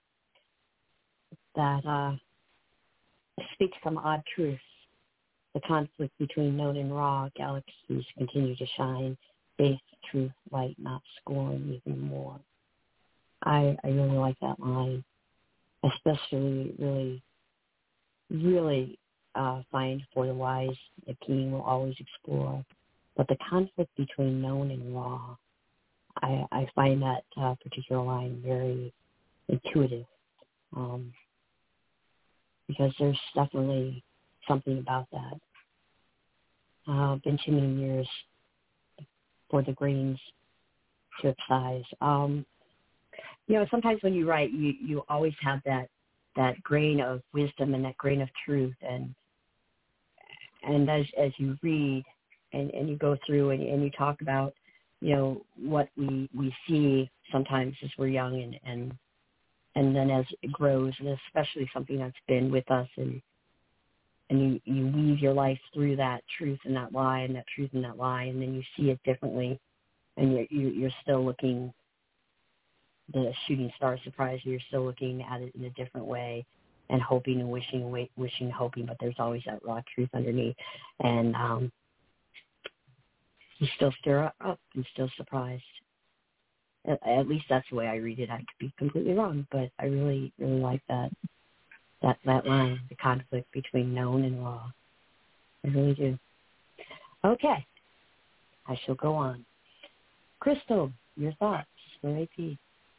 Speaker 3: that uh, speaks some odd truths. The conflict between known and raw, galaxies continue to shine. Faith, truth, light, not scorn, even more. I, I really like that line, especially really, really uh, find for the wise, the keen will always explore. But the conflict between known and raw, I, I find that uh, particular line very intuitive um, because there's definitely something about that. Uh, been too many years for the grains to excise. Um, you know, sometimes when you write, you, you always have that that grain of wisdom and that grain of truth, and and as as you read and, and you go through and, and you talk about, you know, what we, we see sometimes as we're young and, and and then as it grows, and especially something that's been with us, and and you, you weave your life through that truth and that lie and that truth and that lie, and then you see it differently, and you're, you're still looking, the shooting star surprise, you're still looking at it in a different way and hoping and wishing and wait, wishing and hoping, but there's always that raw truth underneath. And um, you still stir up and still surprised. At, at least that's the way I read it. I could be completely wrong, but I really, really like that. That that line, the conflict between known and raw. I really do. Okay. I shall go on. Crystal, your thoughts for A P.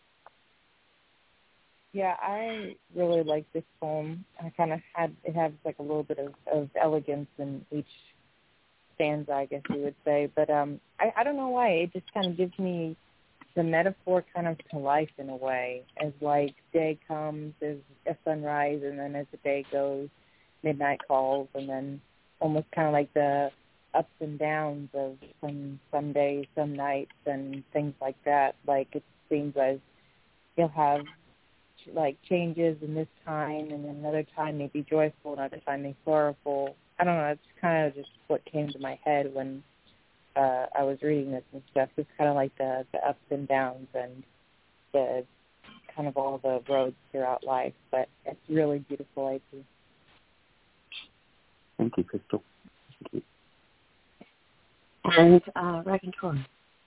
Speaker 10: Yeah, I really like this poem. I kind of had, it has like a little bit of, of elegance in each stanza, I guess you would say. But um, I, I don't know why. It just kind of gives me the metaphor kind of to life in a way, as like day comes, there's a sunrise, and then as the day goes, midnight calls, and then almost kind of like the ups and downs of some some days, some nights, and things like that. Like it seems as you'll have like changes in this time, and then another time may be joyful, another time may be sorrowful. I don't know. It's kind of just what came to my head when uh, I was reading this and stuff. It's kind of like the, the ups and downs and the kind of all the roads throughout life. But it's really beautiful, I P.
Speaker 12: Thank you, Crystal. Thank you.
Speaker 3: And uh, Ragantor.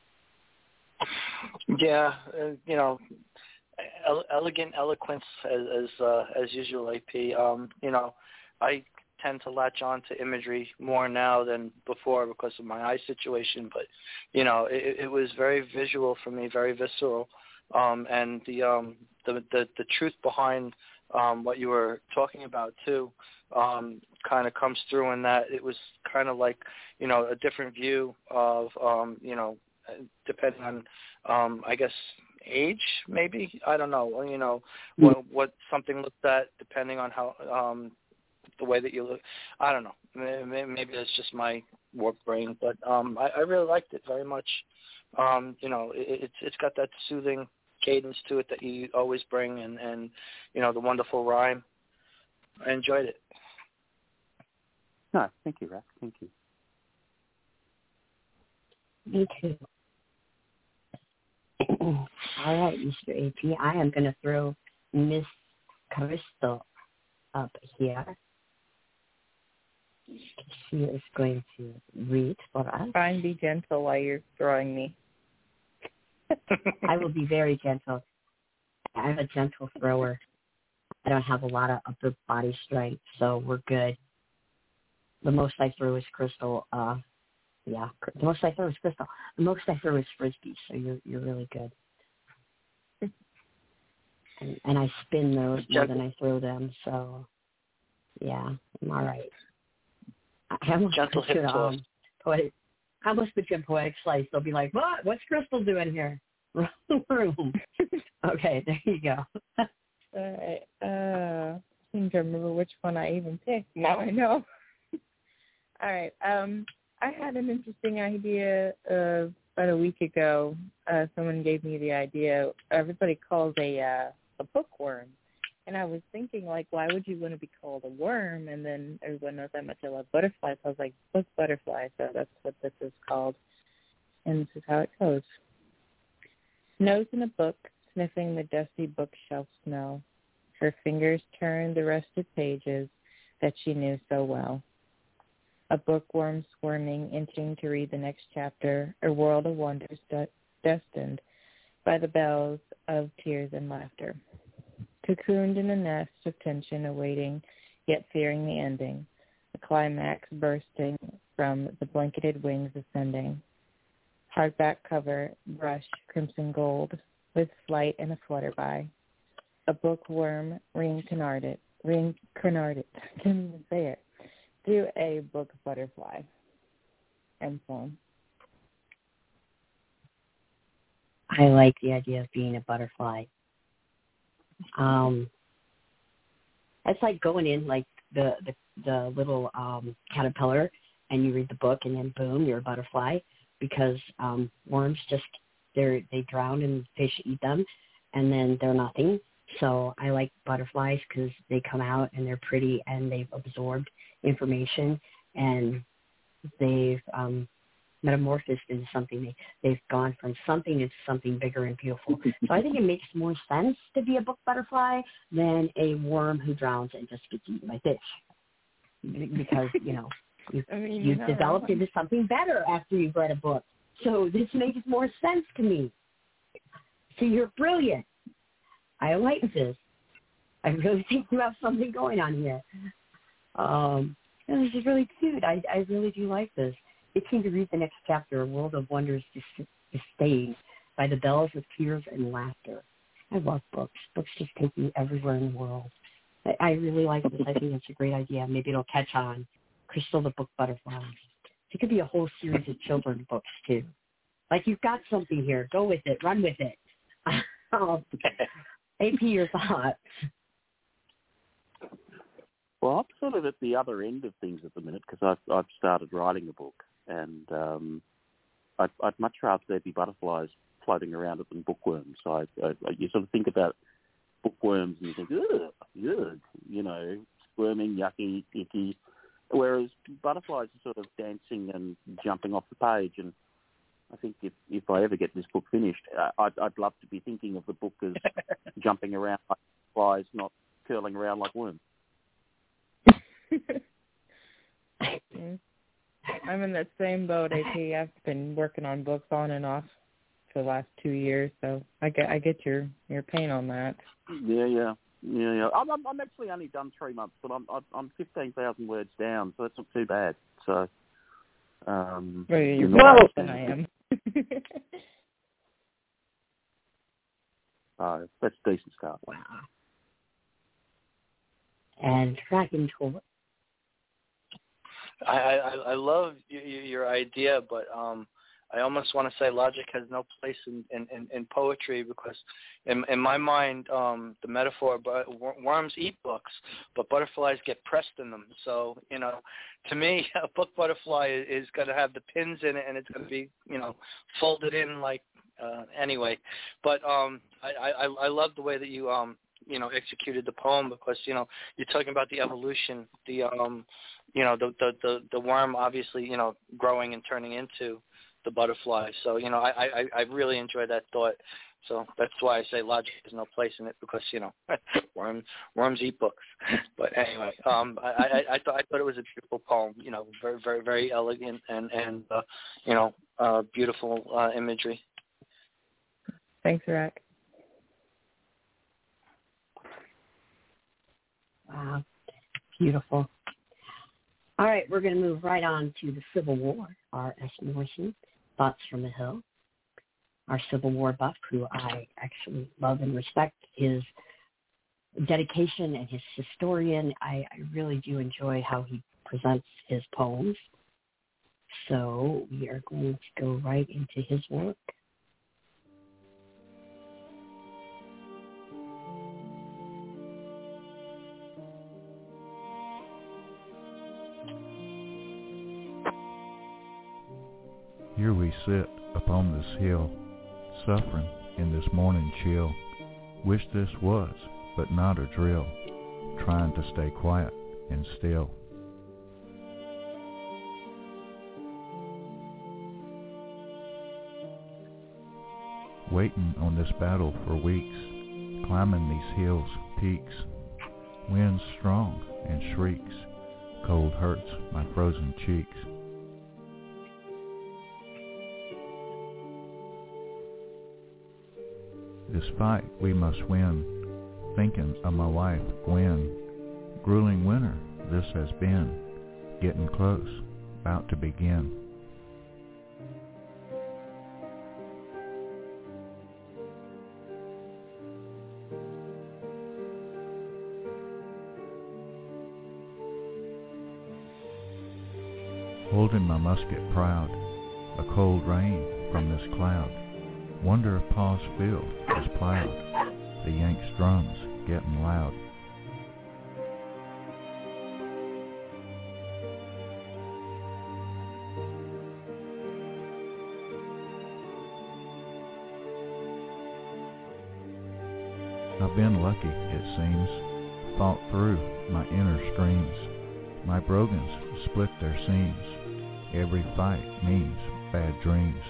Speaker 8: Yeah, uh, you know, ele- elegant eloquence as as, uh, as usual, A P. Um, you know, I tend to latch on to imagery more now than before because of my eye situation, but, you know, it, it was very visual for me, very visceral, um, and the, um, the, the, the truth behind um, what you were talking about, too, um, kind of comes through in that it was kind of like, you know, a different view of, um, you know, depending on, um, I guess, age, maybe. I don't know. You know, what, what something looked at depending on how um, the way that you look. I don't know. Maybe, maybe it's just my warped brain, but um, I, I really liked it very much. Um, you know, it, it's it's got that soothing cadence to it that you always bring, and, and you know, the wonderful rhyme. I enjoyed it.
Speaker 12: No, thank you, Rack. Thank you.
Speaker 3: Me too. All right, Mister A P, I am going to throw Miss Crystal up here. She is going to read for us.
Speaker 10: Try and be gentle while you're throwing me.
Speaker 3: I will be very gentle. I'm a gentle thrower. I don't have a lot of upper body strength, so we're good. The most I throw is Crystal. Uh, yeah, the most I throw is Crystal. The most I throw is Frisbee, so you're you're really good. And, and I spin those more than I throw them, so yeah, I'm all right. I almost
Speaker 8: Gentle
Speaker 3: put you
Speaker 8: hip
Speaker 3: um, poetic. I almost put you in poetic slice. They'll be like, "What? What's Crystal doing here?" Room. Okay, there you go.
Speaker 10: All right. Uh, I think I remember which one I even picked. Now I know. All right. Um, I had an interesting idea uh, about a week ago. Uh, someone gave me the idea. Everybody calls a uh, a bookworm, and I was thinking, like, why would you want to be called a worm? And then everyone knows how much I love butterflies. So I was like, book butterfly. So that's what this is called, and this is how it goes. Nose in a book, sniffing the dusty bookshelf smell. Her fingers turned the rusted pages that she knew so well. A bookworm squirming, inching to read the next chapter, a world of wonders de- destined by the bells of tears and laughter. Cocooned in a nest of tension awaiting, yet fearing the ending, a climax bursting from the blanketed wings ascending. Hardback cover, brush, crimson gold, with flight and a flutter by. A bookworm reincarnated, reincarnated, I can't even say it, through a book butterfly. And so.
Speaker 3: I like the idea of being a butterfly. Um, it's like going in like the, the, the little um, caterpillar, and you read the book, and then boom, you're a butterfly. Because um, worms just, they they drown and fish eat them, and then they're nothing. So I like butterflies because they come out and they're pretty and they've absorbed information and they've um, metamorphosed into something. They, they've gone from something into something bigger and beautiful. So I think it makes more sense to be a book butterfly than a worm who drowns and just gets eaten by fish. Because, you know, You, I mean, you've no, developed into something better after you've read a book. So this makes more sense to me. So you're brilliant. I like this. I really think you have something going on here. Um, and this is really cute. I, I really do like this. It seemed to read the next chapter, A World of Wonders Disdained by the Bells of Tears and Laughter. I love books. Books just take me everywhere in the world. I, I really like this. I think it's a great idea. Maybe it'll catch on. Crystal the Book Butterfly. It could be a whole series of children's books, too. Like, you've got something here. Go with it. Run with it. um, A P, your thoughts?
Speaker 12: Well, I'm sort of at the other end of things at the minute because I've, I've started writing a book, and um, I'd, I'd much rather there be butterflies floating around it than bookworms. So I, I, you sort of think about bookworms and you think, ugh, ugh, you know, squirming, yucky, icky. Whereas butterflies are sort of dancing and jumping off the page. And I think if, if I ever get this book finished, I'd, I'd love to be thinking of the book as jumping around like flies, not curling around like worms.
Speaker 10: I'm in that same boat, A P. I've been working on books on and off for the last two years, so I get I get your, your pain on that.
Speaker 12: Yeah, yeah, yeah, yeah. I'm I'm, I'm actually only done three months, but I'm I'm fifteen thousand words down, so that's not too bad. So, um,
Speaker 10: well, you're
Speaker 12: more
Speaker 10: more than I am.
Speaker 12: uh, that's a decent start.
Speaker 3: Wow. And Dragon Tour.
Speaker 8: I, I I love your, your idea, but um, I almost want to say logic has no place in, in, in, in poetry because, in in my mind, um, the metaphor, but worms eat books, but butterflies get pressed in them. So you know, to me, a book butterfly is going to have the pins in it, and it's going to be you know folded in like uh, anyway. But um, I, I I love the way that you um you know executed the poem because you know you're talking about the evolution, the um. you know, the, the, the, the worm obviously, you know, growing and turning into the butterfly. So, you know, I, I, I really enjoy that thought. So that's why I say logic has no place in it because, you know, worms, worms eat books. But anyway, um, I, I, I, thought, I thought it was a beautiful poem, you know, very, very, very elegant and, and uh, you know, uh, beautiful uh, imagery.
Speaker 10: Thanks, Rack.
Speaker 3: Wow. Beautiful. All right, we're going to move right on to the Civil War. R S. Morrison, Thoughts from a Hill. Our Civil War buff, who I actually love and respect his dedication and his historian. I, I really do enjoy how he presents his poems. So we are going to go right into his work.
Speaker 13: Here we sit upon this hill, suffering in this morning chill. Wish this was, but not a drill, trying to stay quiet and still. Waiting on this battle for weeks, climbing these hills, peaks. Winds strong and shrieks, cold hurts my frozen cheeks. This fight we must win, thinking of my wife, Gwen. Grueling winter this has been, getting close, about to begin. Holding my musket proud, a cold rain from this cloud. Wonder if Pa's field is plowed, the Yanks' drums getting loud. I've been lucky, it seems, fought through my inner streams. My brogans split their seams, every fight means bad dreams.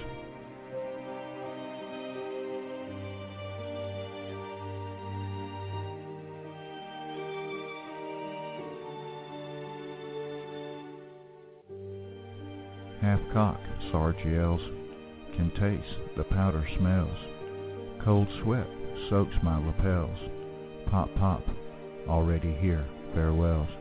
Speaker 13: Half-cock, Sarge yells, can taste the powder smells. Cold sweat soaks my lapels. Pop, pop, already here, farewells.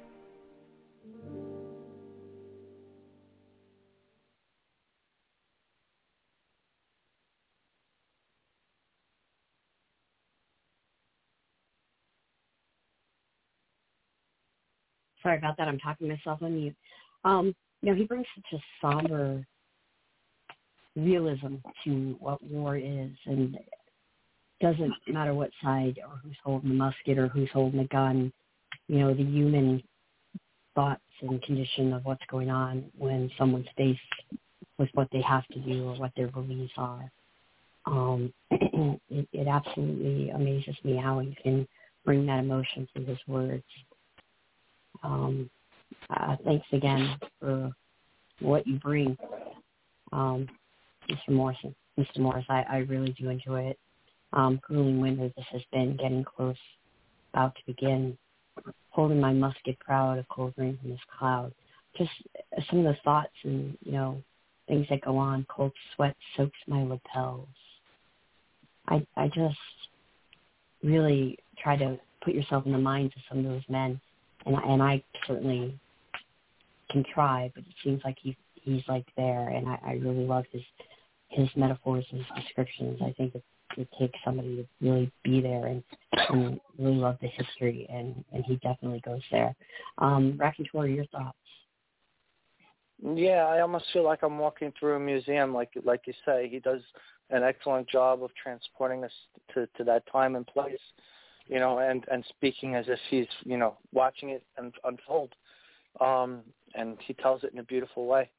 Speaker 3: Sorry about that. I'm talking myself on mute. Um, you know, he brings such a somber realism to what war is, and it doesn't matter what side or who's holding the musket or who's holding the gun. You know, the human thoughts and condition of what's going on when someone's faced with what they have to do or what their beliefs are. Um, it, it absolutely amazes me how he can bring that emotion through his words. Um, uh, thanks again for what you bring, um, Mister Morrison. Mister Morris, I, I really do enjoy it. Um, grueling winter, this has been getting close, about to begin. Holding my musket proud, a cold rain from this cloud. Just some of the thoughts and, you know, things that go on. Cold sweat soaks my lapels. I I just really try to put yourself in the minds of some of those men, and I, and I certainly can try, but it seems like he he's like there, and I, I really love his his metaphors and his descriptions. I think it, it takes somebody to really be there and, and really love the history, and, and he definitely goes there. Um, Raconteur, your thoughts?
Speaker 8: Yeah, I almost feel like I'm walking through a museum, like like you say. He does an excellent job of transporting us to, to that time and place, you know, and, and speaking as if he's, you know, watching it un- unfold. Um, and he tells it in a beautiful way.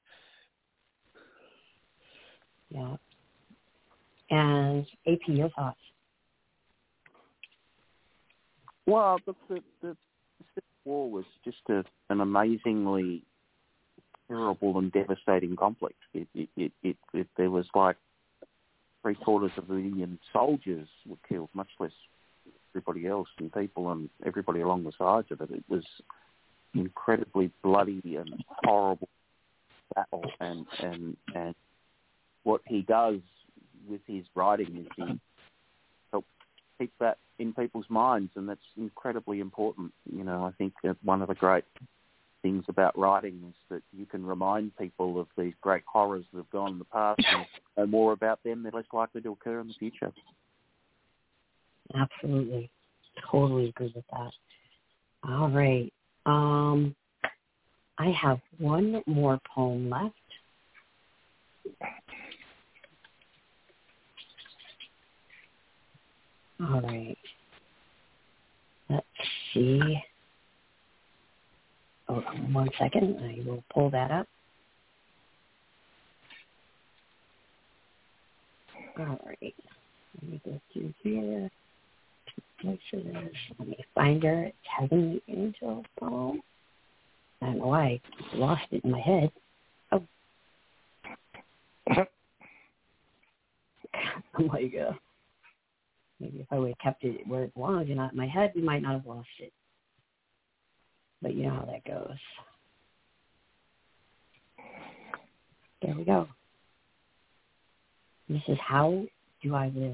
Speaker 3: Yeah. And A P, your thoughts?
Speaker 12: Well, the, the, the Civil War was just a, an amazingly terrible and devastating conflict. It, it, it, it, it, there was like three quarters of a million soldiers were killed, much less everybody else and people and everybody along the sides of it. It was incredibly bloody and horrible battle, and and and what he does with his writing is he helps keep that in people's minds, and that's incredibly important. You know, I think that one of the great things about writing is that you can remind people of these great horrors that have gone in the past, and know more about them, they're less likely to occur in the future.
Speaker 3: Absolutely. Totally agree with that. All right. Um, I have one more poem left. All right. Let's see. Hold on one second. I will pull that up. All right. Let me go through here. Places. Let me find her. It's Heavenly Angel poem. I don't know why I lost it in my head. Oh. I'm like, uh, maybe if I would have kept it where it belongs and not in my head, we might not have lost it. But you know how that goes. There we go. This is How Do I Live?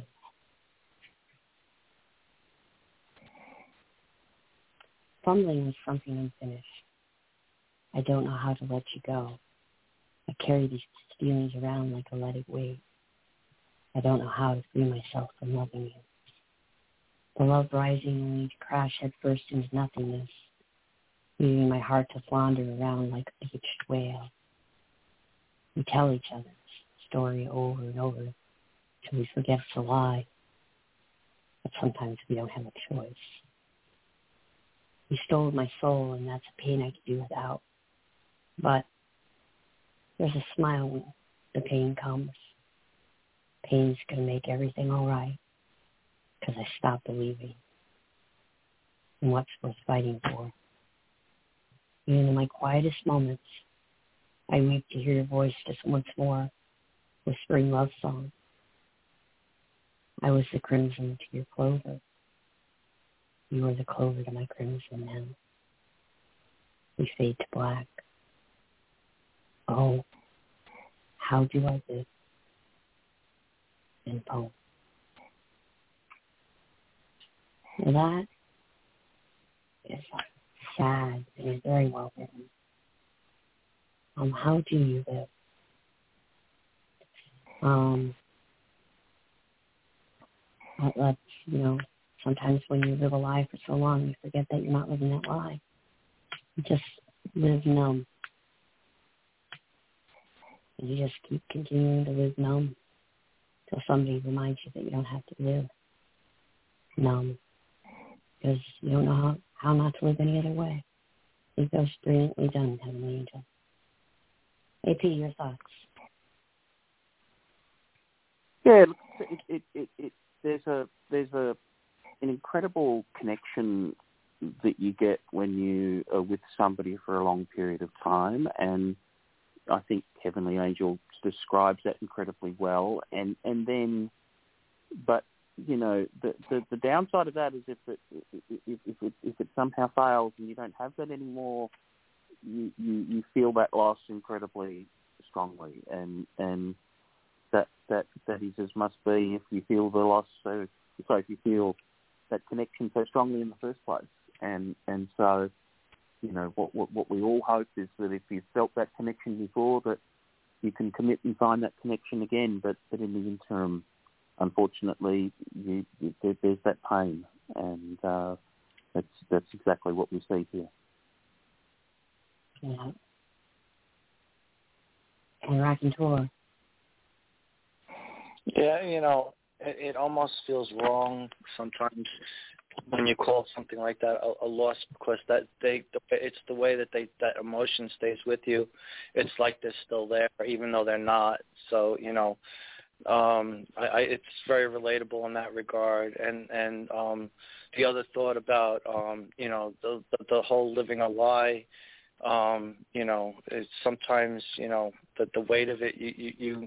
Speaker 3: Fumbling with something unfinished. I don't know how to let you go. I carry these feelings around like a leaded weight. I don't know how to free myself from loving you. The love rising only to crash headfirst into nothingness, leaving my heart to flounder around like a beached whale. We tell each other's story over and over till we forget to lie, but sometimes we don't have a choice. You stole my soul, and that's a pain I could do without. But there's a smile when the pain comes. Pain's going to make everything all right because I stopped believing in what's worth fighting for. Even in my quietest moments, I weep to hear your voice just once more, whispering love song. I was the crimson to your clover. You were the clover to my crimson now. We fade to black. Oh, how do I live? In poem. Well, that is sad and very well written. Um, how do you live? Um, that's, you know, sometimes when you live a lie for so long, you forget that you're not living that lie. You just live numb. And you just keep continuing to live numb till somebody reminds you that you don't have to live numb because you don't know how, how not to live any other way. I think that was brilliantly done, Heavenly Angel. A P, your thoughts?
Speaker 12: Yeah, it, it, it, it, there's a there's a an incredible connection that you get when you are with somebody for a long period of time, and I think Heavenly Angel describes that incredibly well. And, and then, but you know, the, the the downside of that is if it if, if it if it somehow fails and you don't have that anymore, you you, you feel that loss incredibly strongly, and and that that that is as must be if you feel the loss. So so if you feel that connection so strongly in the first place, and and so you know what what what we all hope is that if you've felt that connection before, that you can commit and find that connection again. But but in the interim, unfortunately, you, you, there, there's that pain, and uh, that's that's exactly what we see here.
Speaker 3: Yeah. And Raconteur.
Speaker 8: Yeah, you know, it, it almost feels wrong sometimes when you call something like that a, a loss, because that they it's the way that they that emotion stays with you. It's like they're still there, even though they're not. So you know. Um, I, I, it's very relatable in that regard, and and um, the other thought about um, you know the, the the whole living a lie, um, you know, is sometimes you know the the weight of it. You you, you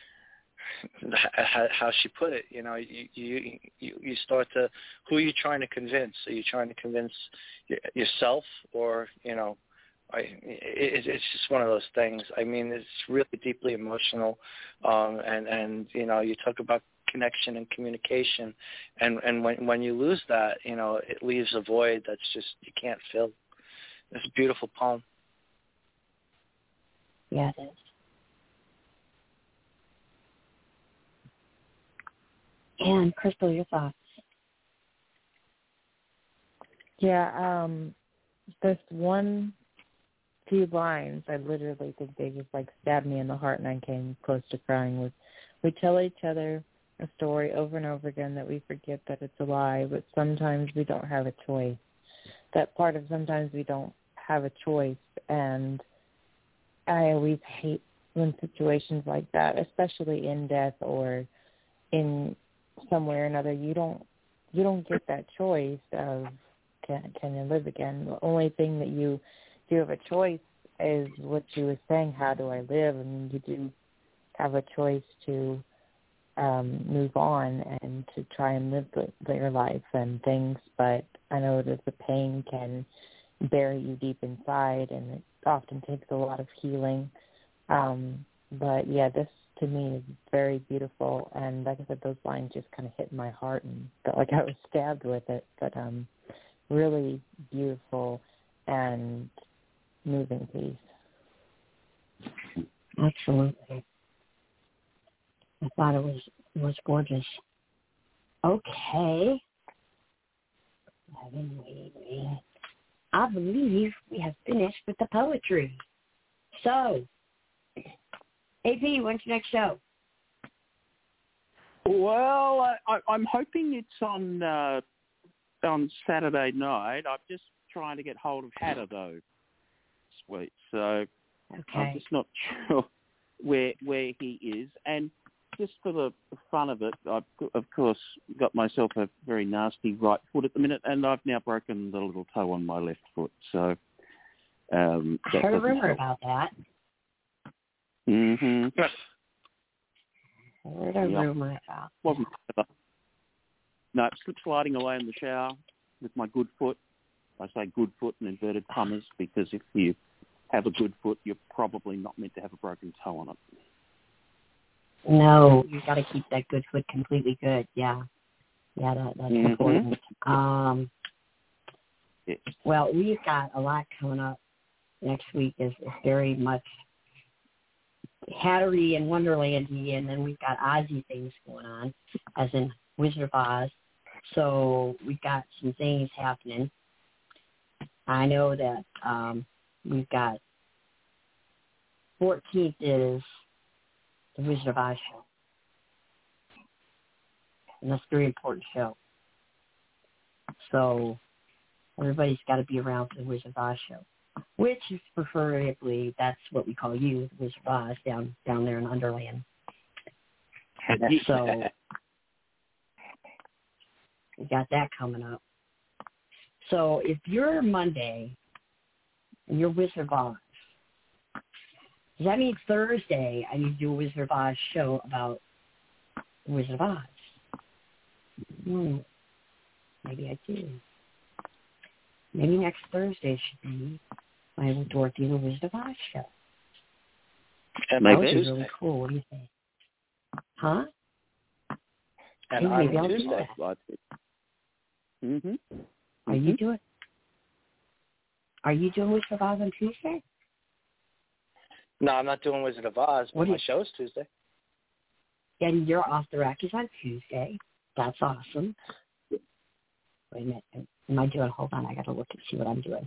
Speaker 8: how she put it, you know, you, you you you start to, who are you trying to convince? Are you trying to convince yourself, or you know? I, it, it's just one of those things. I mean, it's really deeply emotional, um, and and you know, you talk about connection and communication, and and when when you lose that, you know, it leaves a void that's just you can't fill. It's a beautiful poem.
Speaker 3: Yeah, it is. And Crystal, your thoughts?
Speaker 10: Yeah, um, there's one. few lines, I literally think they just like stabbed me in the heart, and I came close to crying. Was, we tell each other a story over and over again that we forget that it's a lie, but sometimes we don't have a choice. That part of sometimes we don't have a choice, and I always hate when situations like that, especially in death or in some way or another, you don't you don't get that choice of can can you live again. The only thing that you you have a choice is what you were saying, how do I live? I mean, you do have a choice to um, move on and to try and live the, your life and things, but I know that the pain can bury you deep inside, and it often takes a lot of healing. Um, but, yeah, this to me is very beautiful, and like I said, those lines just kind of hit my heart and felt like I was stabbed with it, but um, really beautiful and moving piece.
Speaker 3: Absolutely. I thought it was was gorgeous. Okay. I believe we have finished with the poetry. So, A P, when's your next show?
Speaker 12: Well, I, I, I'm hoping it's on uh, on Saturday night. I'm just trying to get hold of Hatter, though. Sweet. So okay. I'm just not sure where where he is. And just for the fun of it, I've, of course, got myself a very nasty right foot at the minute, and I've now broken the little toe on my left foot. So um,
Speaker 3: I heard a rumor help. about that.
Speaker 12: Mm-hmm.
Speaker 3: I heard a yep. rumor about
Speaker 12: Wasn't clever. No, slip sliding away in the shower with my good foot. I say good foot in inverted commas because if you have a good foot, you're probably not meant to have a broken toe on it.
Speaker 3: No, you've got to keep that good foot completely good. Yeah, yeah, that, that's mm-hmm. important. Um,
Speaker 12: yes.
Speaker 3: Well, we've got a lot coming up next week. Is very much Hattery and Wonderlandy, and then we've got Ozzy things going on, as in Wizard of Oz. So we've got some things happening. I know that um, we've got fourteenth is the Wizard of Oz show. And that's a very important show. So everybody's got to be around for the Wizard of Oz show, which is preferably, that's what we call you, the Wizard of Oz, down, down there in Underland. So We got that coming up. So if you're Monday and you're Wizard of Oz, does that mean Thursday I need to do a Wizard of Oz show about Wizard of Oz? Hmm. Maybe I do. Maybe next Thursday should be my Dorothy and the Wizard of Oz show.
Speaker 8: And
Speaker 3: that
Speaker 8: maybe
Speaker 3: would be
Speaker 8: Tuesday.
Speaker 3: really cool. What do you think? Huh?
Speaker 8: And
Speaker 3: Hey, maybe
Speaker 8: on
Speaker 3: I'll do
Speaker 8: Tuesday.
Speaker 3: that.
Speaker 12: Mm-hmm.
Speaker 3: Are you doing? Are you doing Wizard of Oz on Tuesday?
Speaker 8: No, I'm not doing Wizard of Oz, but
Speaker 3: What do
Speaker 8: my
Speaker 3: you-
Speaker 8: show is Tuesday.
Speaker 3: And you're off the rack is on Tuesday. That's awesome. Wait a minute. Am I doing? Hold on. I got to look and see what I'm doing.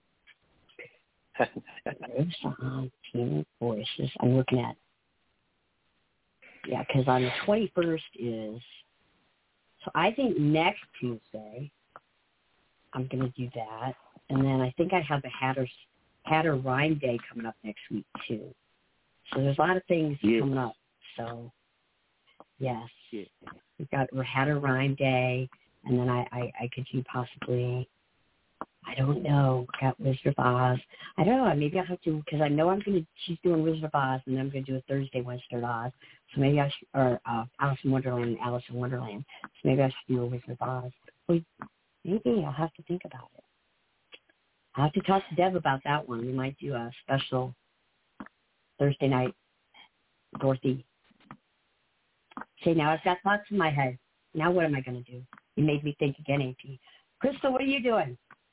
Speaker 3: There's on Team Voices. I'm looking at. Yeah, because on the twenty-first is. So I think next Tuesday, I'm going to do that. And then I think I have the Hatter's, Hatter Rhyme Day coming up next week, too. So there's a lot of things
Speaker 12: yes.
Speaker 3: coming up. So, yes.
Speaker 12: Yeah.
Speaker 3: We've got Hatter Rhyme Day, and then I, I, I could do possibly, I don't know, got Wizard of Oz. I don't know, maybe I'll have to, because I know I'm going to, she's doing Wizard of Oz, and then I'm going to do a Thursday Wizard of Oz. So maybe I should, or uh, Alice in Wonderland and Alice in Wonderland. So maybe I should do a Wizard of Oz. Well, maybe I'll have to think about it. I'll have to talk to Deb about that one. We might do a special Thursday night Dorothy. See, now I've got thoughts in my head. Now what am I going to do? You made me think again, A P. Crystal, what are you doing?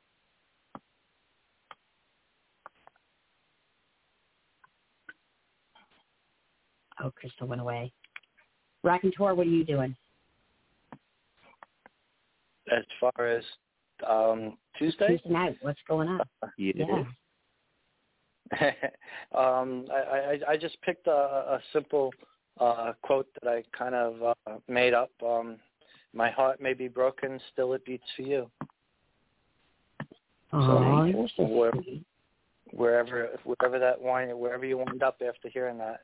Speaker 3: Oh, Crystal went away. Raconteur, what are you doing?
Speaker 8: As far as um, Tuesday?
Speaker 3: Tuesday night, what's going on?
Speaker 12: Yeah.
Speaker 3: Yeah.
Speaker 8: um, I, I, I just picked a, a simple uh, quote that I kind of uh, made up. Um, My heart may be broken, still it beats for you.
Speaker 3: Oh, you're so
Speaker 8: where,
Speaker 3: sweet.
Speaker 8: Wherever, wherever that wind, wherever you wind up after hearing that.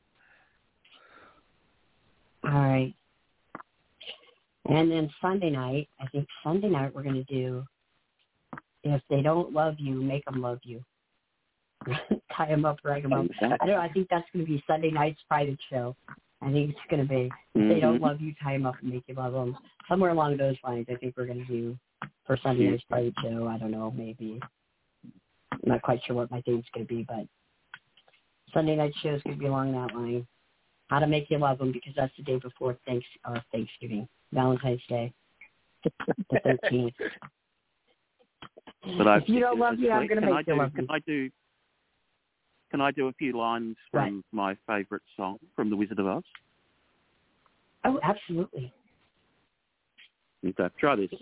Speaker 3: All right. And then Sunday night, I think Sunday night we're going to do, if they don't love you, make them love you. Tie them up, drag them up. I don't know. I think that's going to be Sunday night's private show. I think it's going to be, if
Speaker 12: mm-hmm.
Speaker 3: they don't love you, tie them up and make you love them. Somewhere along those lines, I think we're going to do for Sunday night's private show. I don't know, maybe. I'm not quite sure what my theme's going to be, but Sunday night show is going to be along that line. How to make you love them, because that's the day before thanks or Thanksgiving, Valentine's Day, the thirteenth.
Speaker 12: But I,
Speaker 3: if you don't love me, I'm going to make
Speaker 12: I
Speaker 3: you
Speaker 12: do,
Speaker 3: love
Speaker 12: can
Speaker 3: me.
Speaker 12: I do? Can I do a few lines from
Speaker 3: right.
Speaker 12: my favourite song from The Wizard of Oz?
Speaker 3: Oh, absolutely.
Speaker 12: Okay, try this.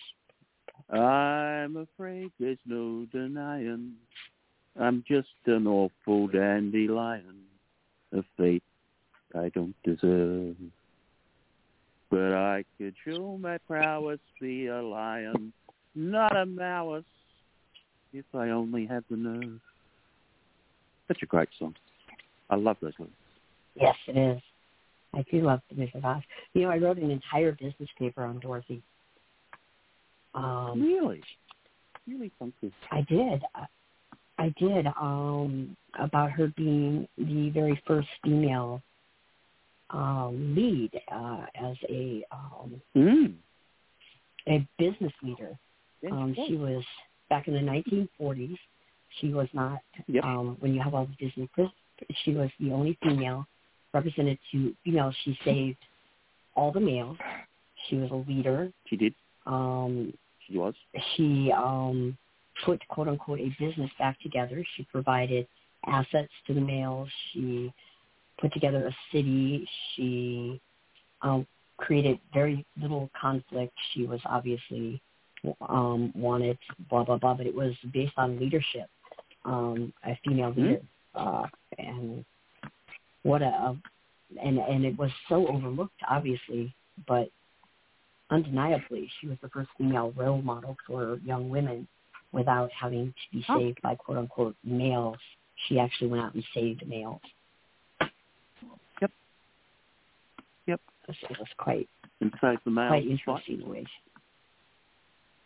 Speaker 12: I'm afraid there's no denying I'm just an awful dandelion, a fate I don't deserve. But I could show my prowess, be a lion, not a mouse, if I only had the nerve. Such a great song. I love those lyrics.
Speaker 3: Yes, it is. I do love The Wizard of Oz. You know, I wrote an entire business paper on Dorothy. Um,
Speaker 12: really? Really funky.
Speaker 3: I did. I did, um, about her being the very first female um, lead uh, as a um,
Speaker 12: mm.
Speaker 3: a business leader. Um, she was, back in the nineteen forties, she was not,
Speaker 12: yep.
Speaker 3: um, when you have all the Disney, she was the only female represented to females. She saved all the males. She was a leader.
Speaker 12: She did.
Speaker 3: Um,
Speaker 12: she was.
Speaker 3: She um, put, quote unquote, a business back together. She provided assets to the males. She put together a city. She um, created very little conflict. She was obviously um, wanted, blah, blah, blah, but it was based on leadership, um, a female leader. Mm-hmm. Uh, and what a, a and and it was so overlooked, obviously, but undeniably, she was the first female role model for young women without having to be saved oh. by quote unquote males. She actually went out and saved males.
Speaker 12: Yep. Yep.
Speaker 3: It was quite
Speaker 12: and saved the males.
Speaker 3: quite interesting way.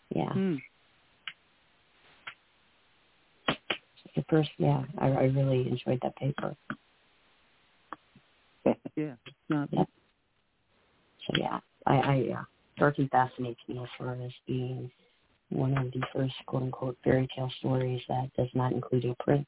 Speaker 3: Yeah.
Speaker 12: Hmm.
Speaker 3: The first, yeah, I, I really enjoyed that paper.
Speaker 12: Yeah. No.
Speaker 3: Yep. So yeah, I, I yeah, Dorothy fascinates me as far as being one of the first quote unquote fairy tale stories that does not include a prince.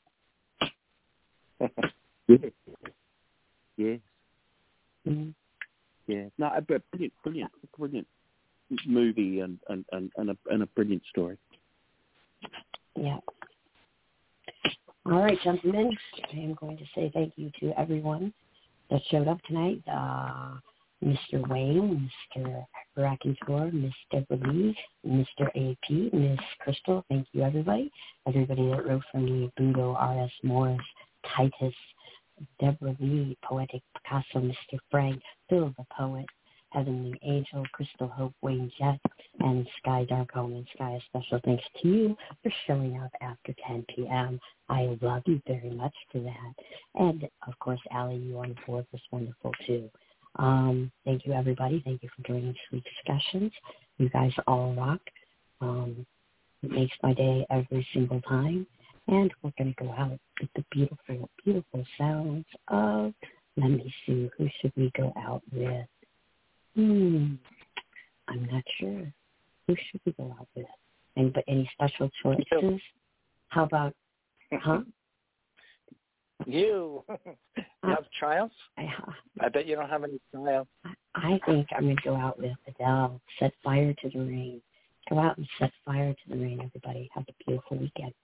Speaker 12: Yeah. Yes.
Speaker 3: Mm-hmm.
Speaker 12: Yeah. No, a brilliant, brilliant, brilliant movie and and and, and a and a brilliant story.
Speaker 3: Yeah. All right, gentlemen, I am going to say thank you to everyone that showed up tonight. Uh, Mister Wayne, Mister Rackensor, Miss Deborah Lee, Mister A P, Miss Crystal. Thank you, everybody. Everybody that wrote for me, Budo, R S. Morris, Titus, Deborah Lee, Poetic Picasso, Mister Frank, Phil the Poet, Heavenly Angel, Crystal Hope, Wayne Jett, and Sky Darkholm. And Sky, a special thanks to you for showing up after ten p.m. I love you very much for that. And, of course, Allie, you on the board was wonderful, too. Um, thank you, everybody. Thank you for joining Sweet Discussions. You guys all rock. Um, it makes my day every single time. And we're going to go out with the beautiful, beautiful sounds of, let me see, who should we go out with? Hmm, I'm not sure. Who should we go out with? Anybody, any special choices? How about, huh?
Speaker 8: You. You have trials?
Speaker 3: I,
Speaker 8: I bet you don't have any trials.
Speaker 3: I think I'm going to go out with Adele, Set Fire to the Rain. Go out and set fire to the rain, everybody. Have a beautiful weekend.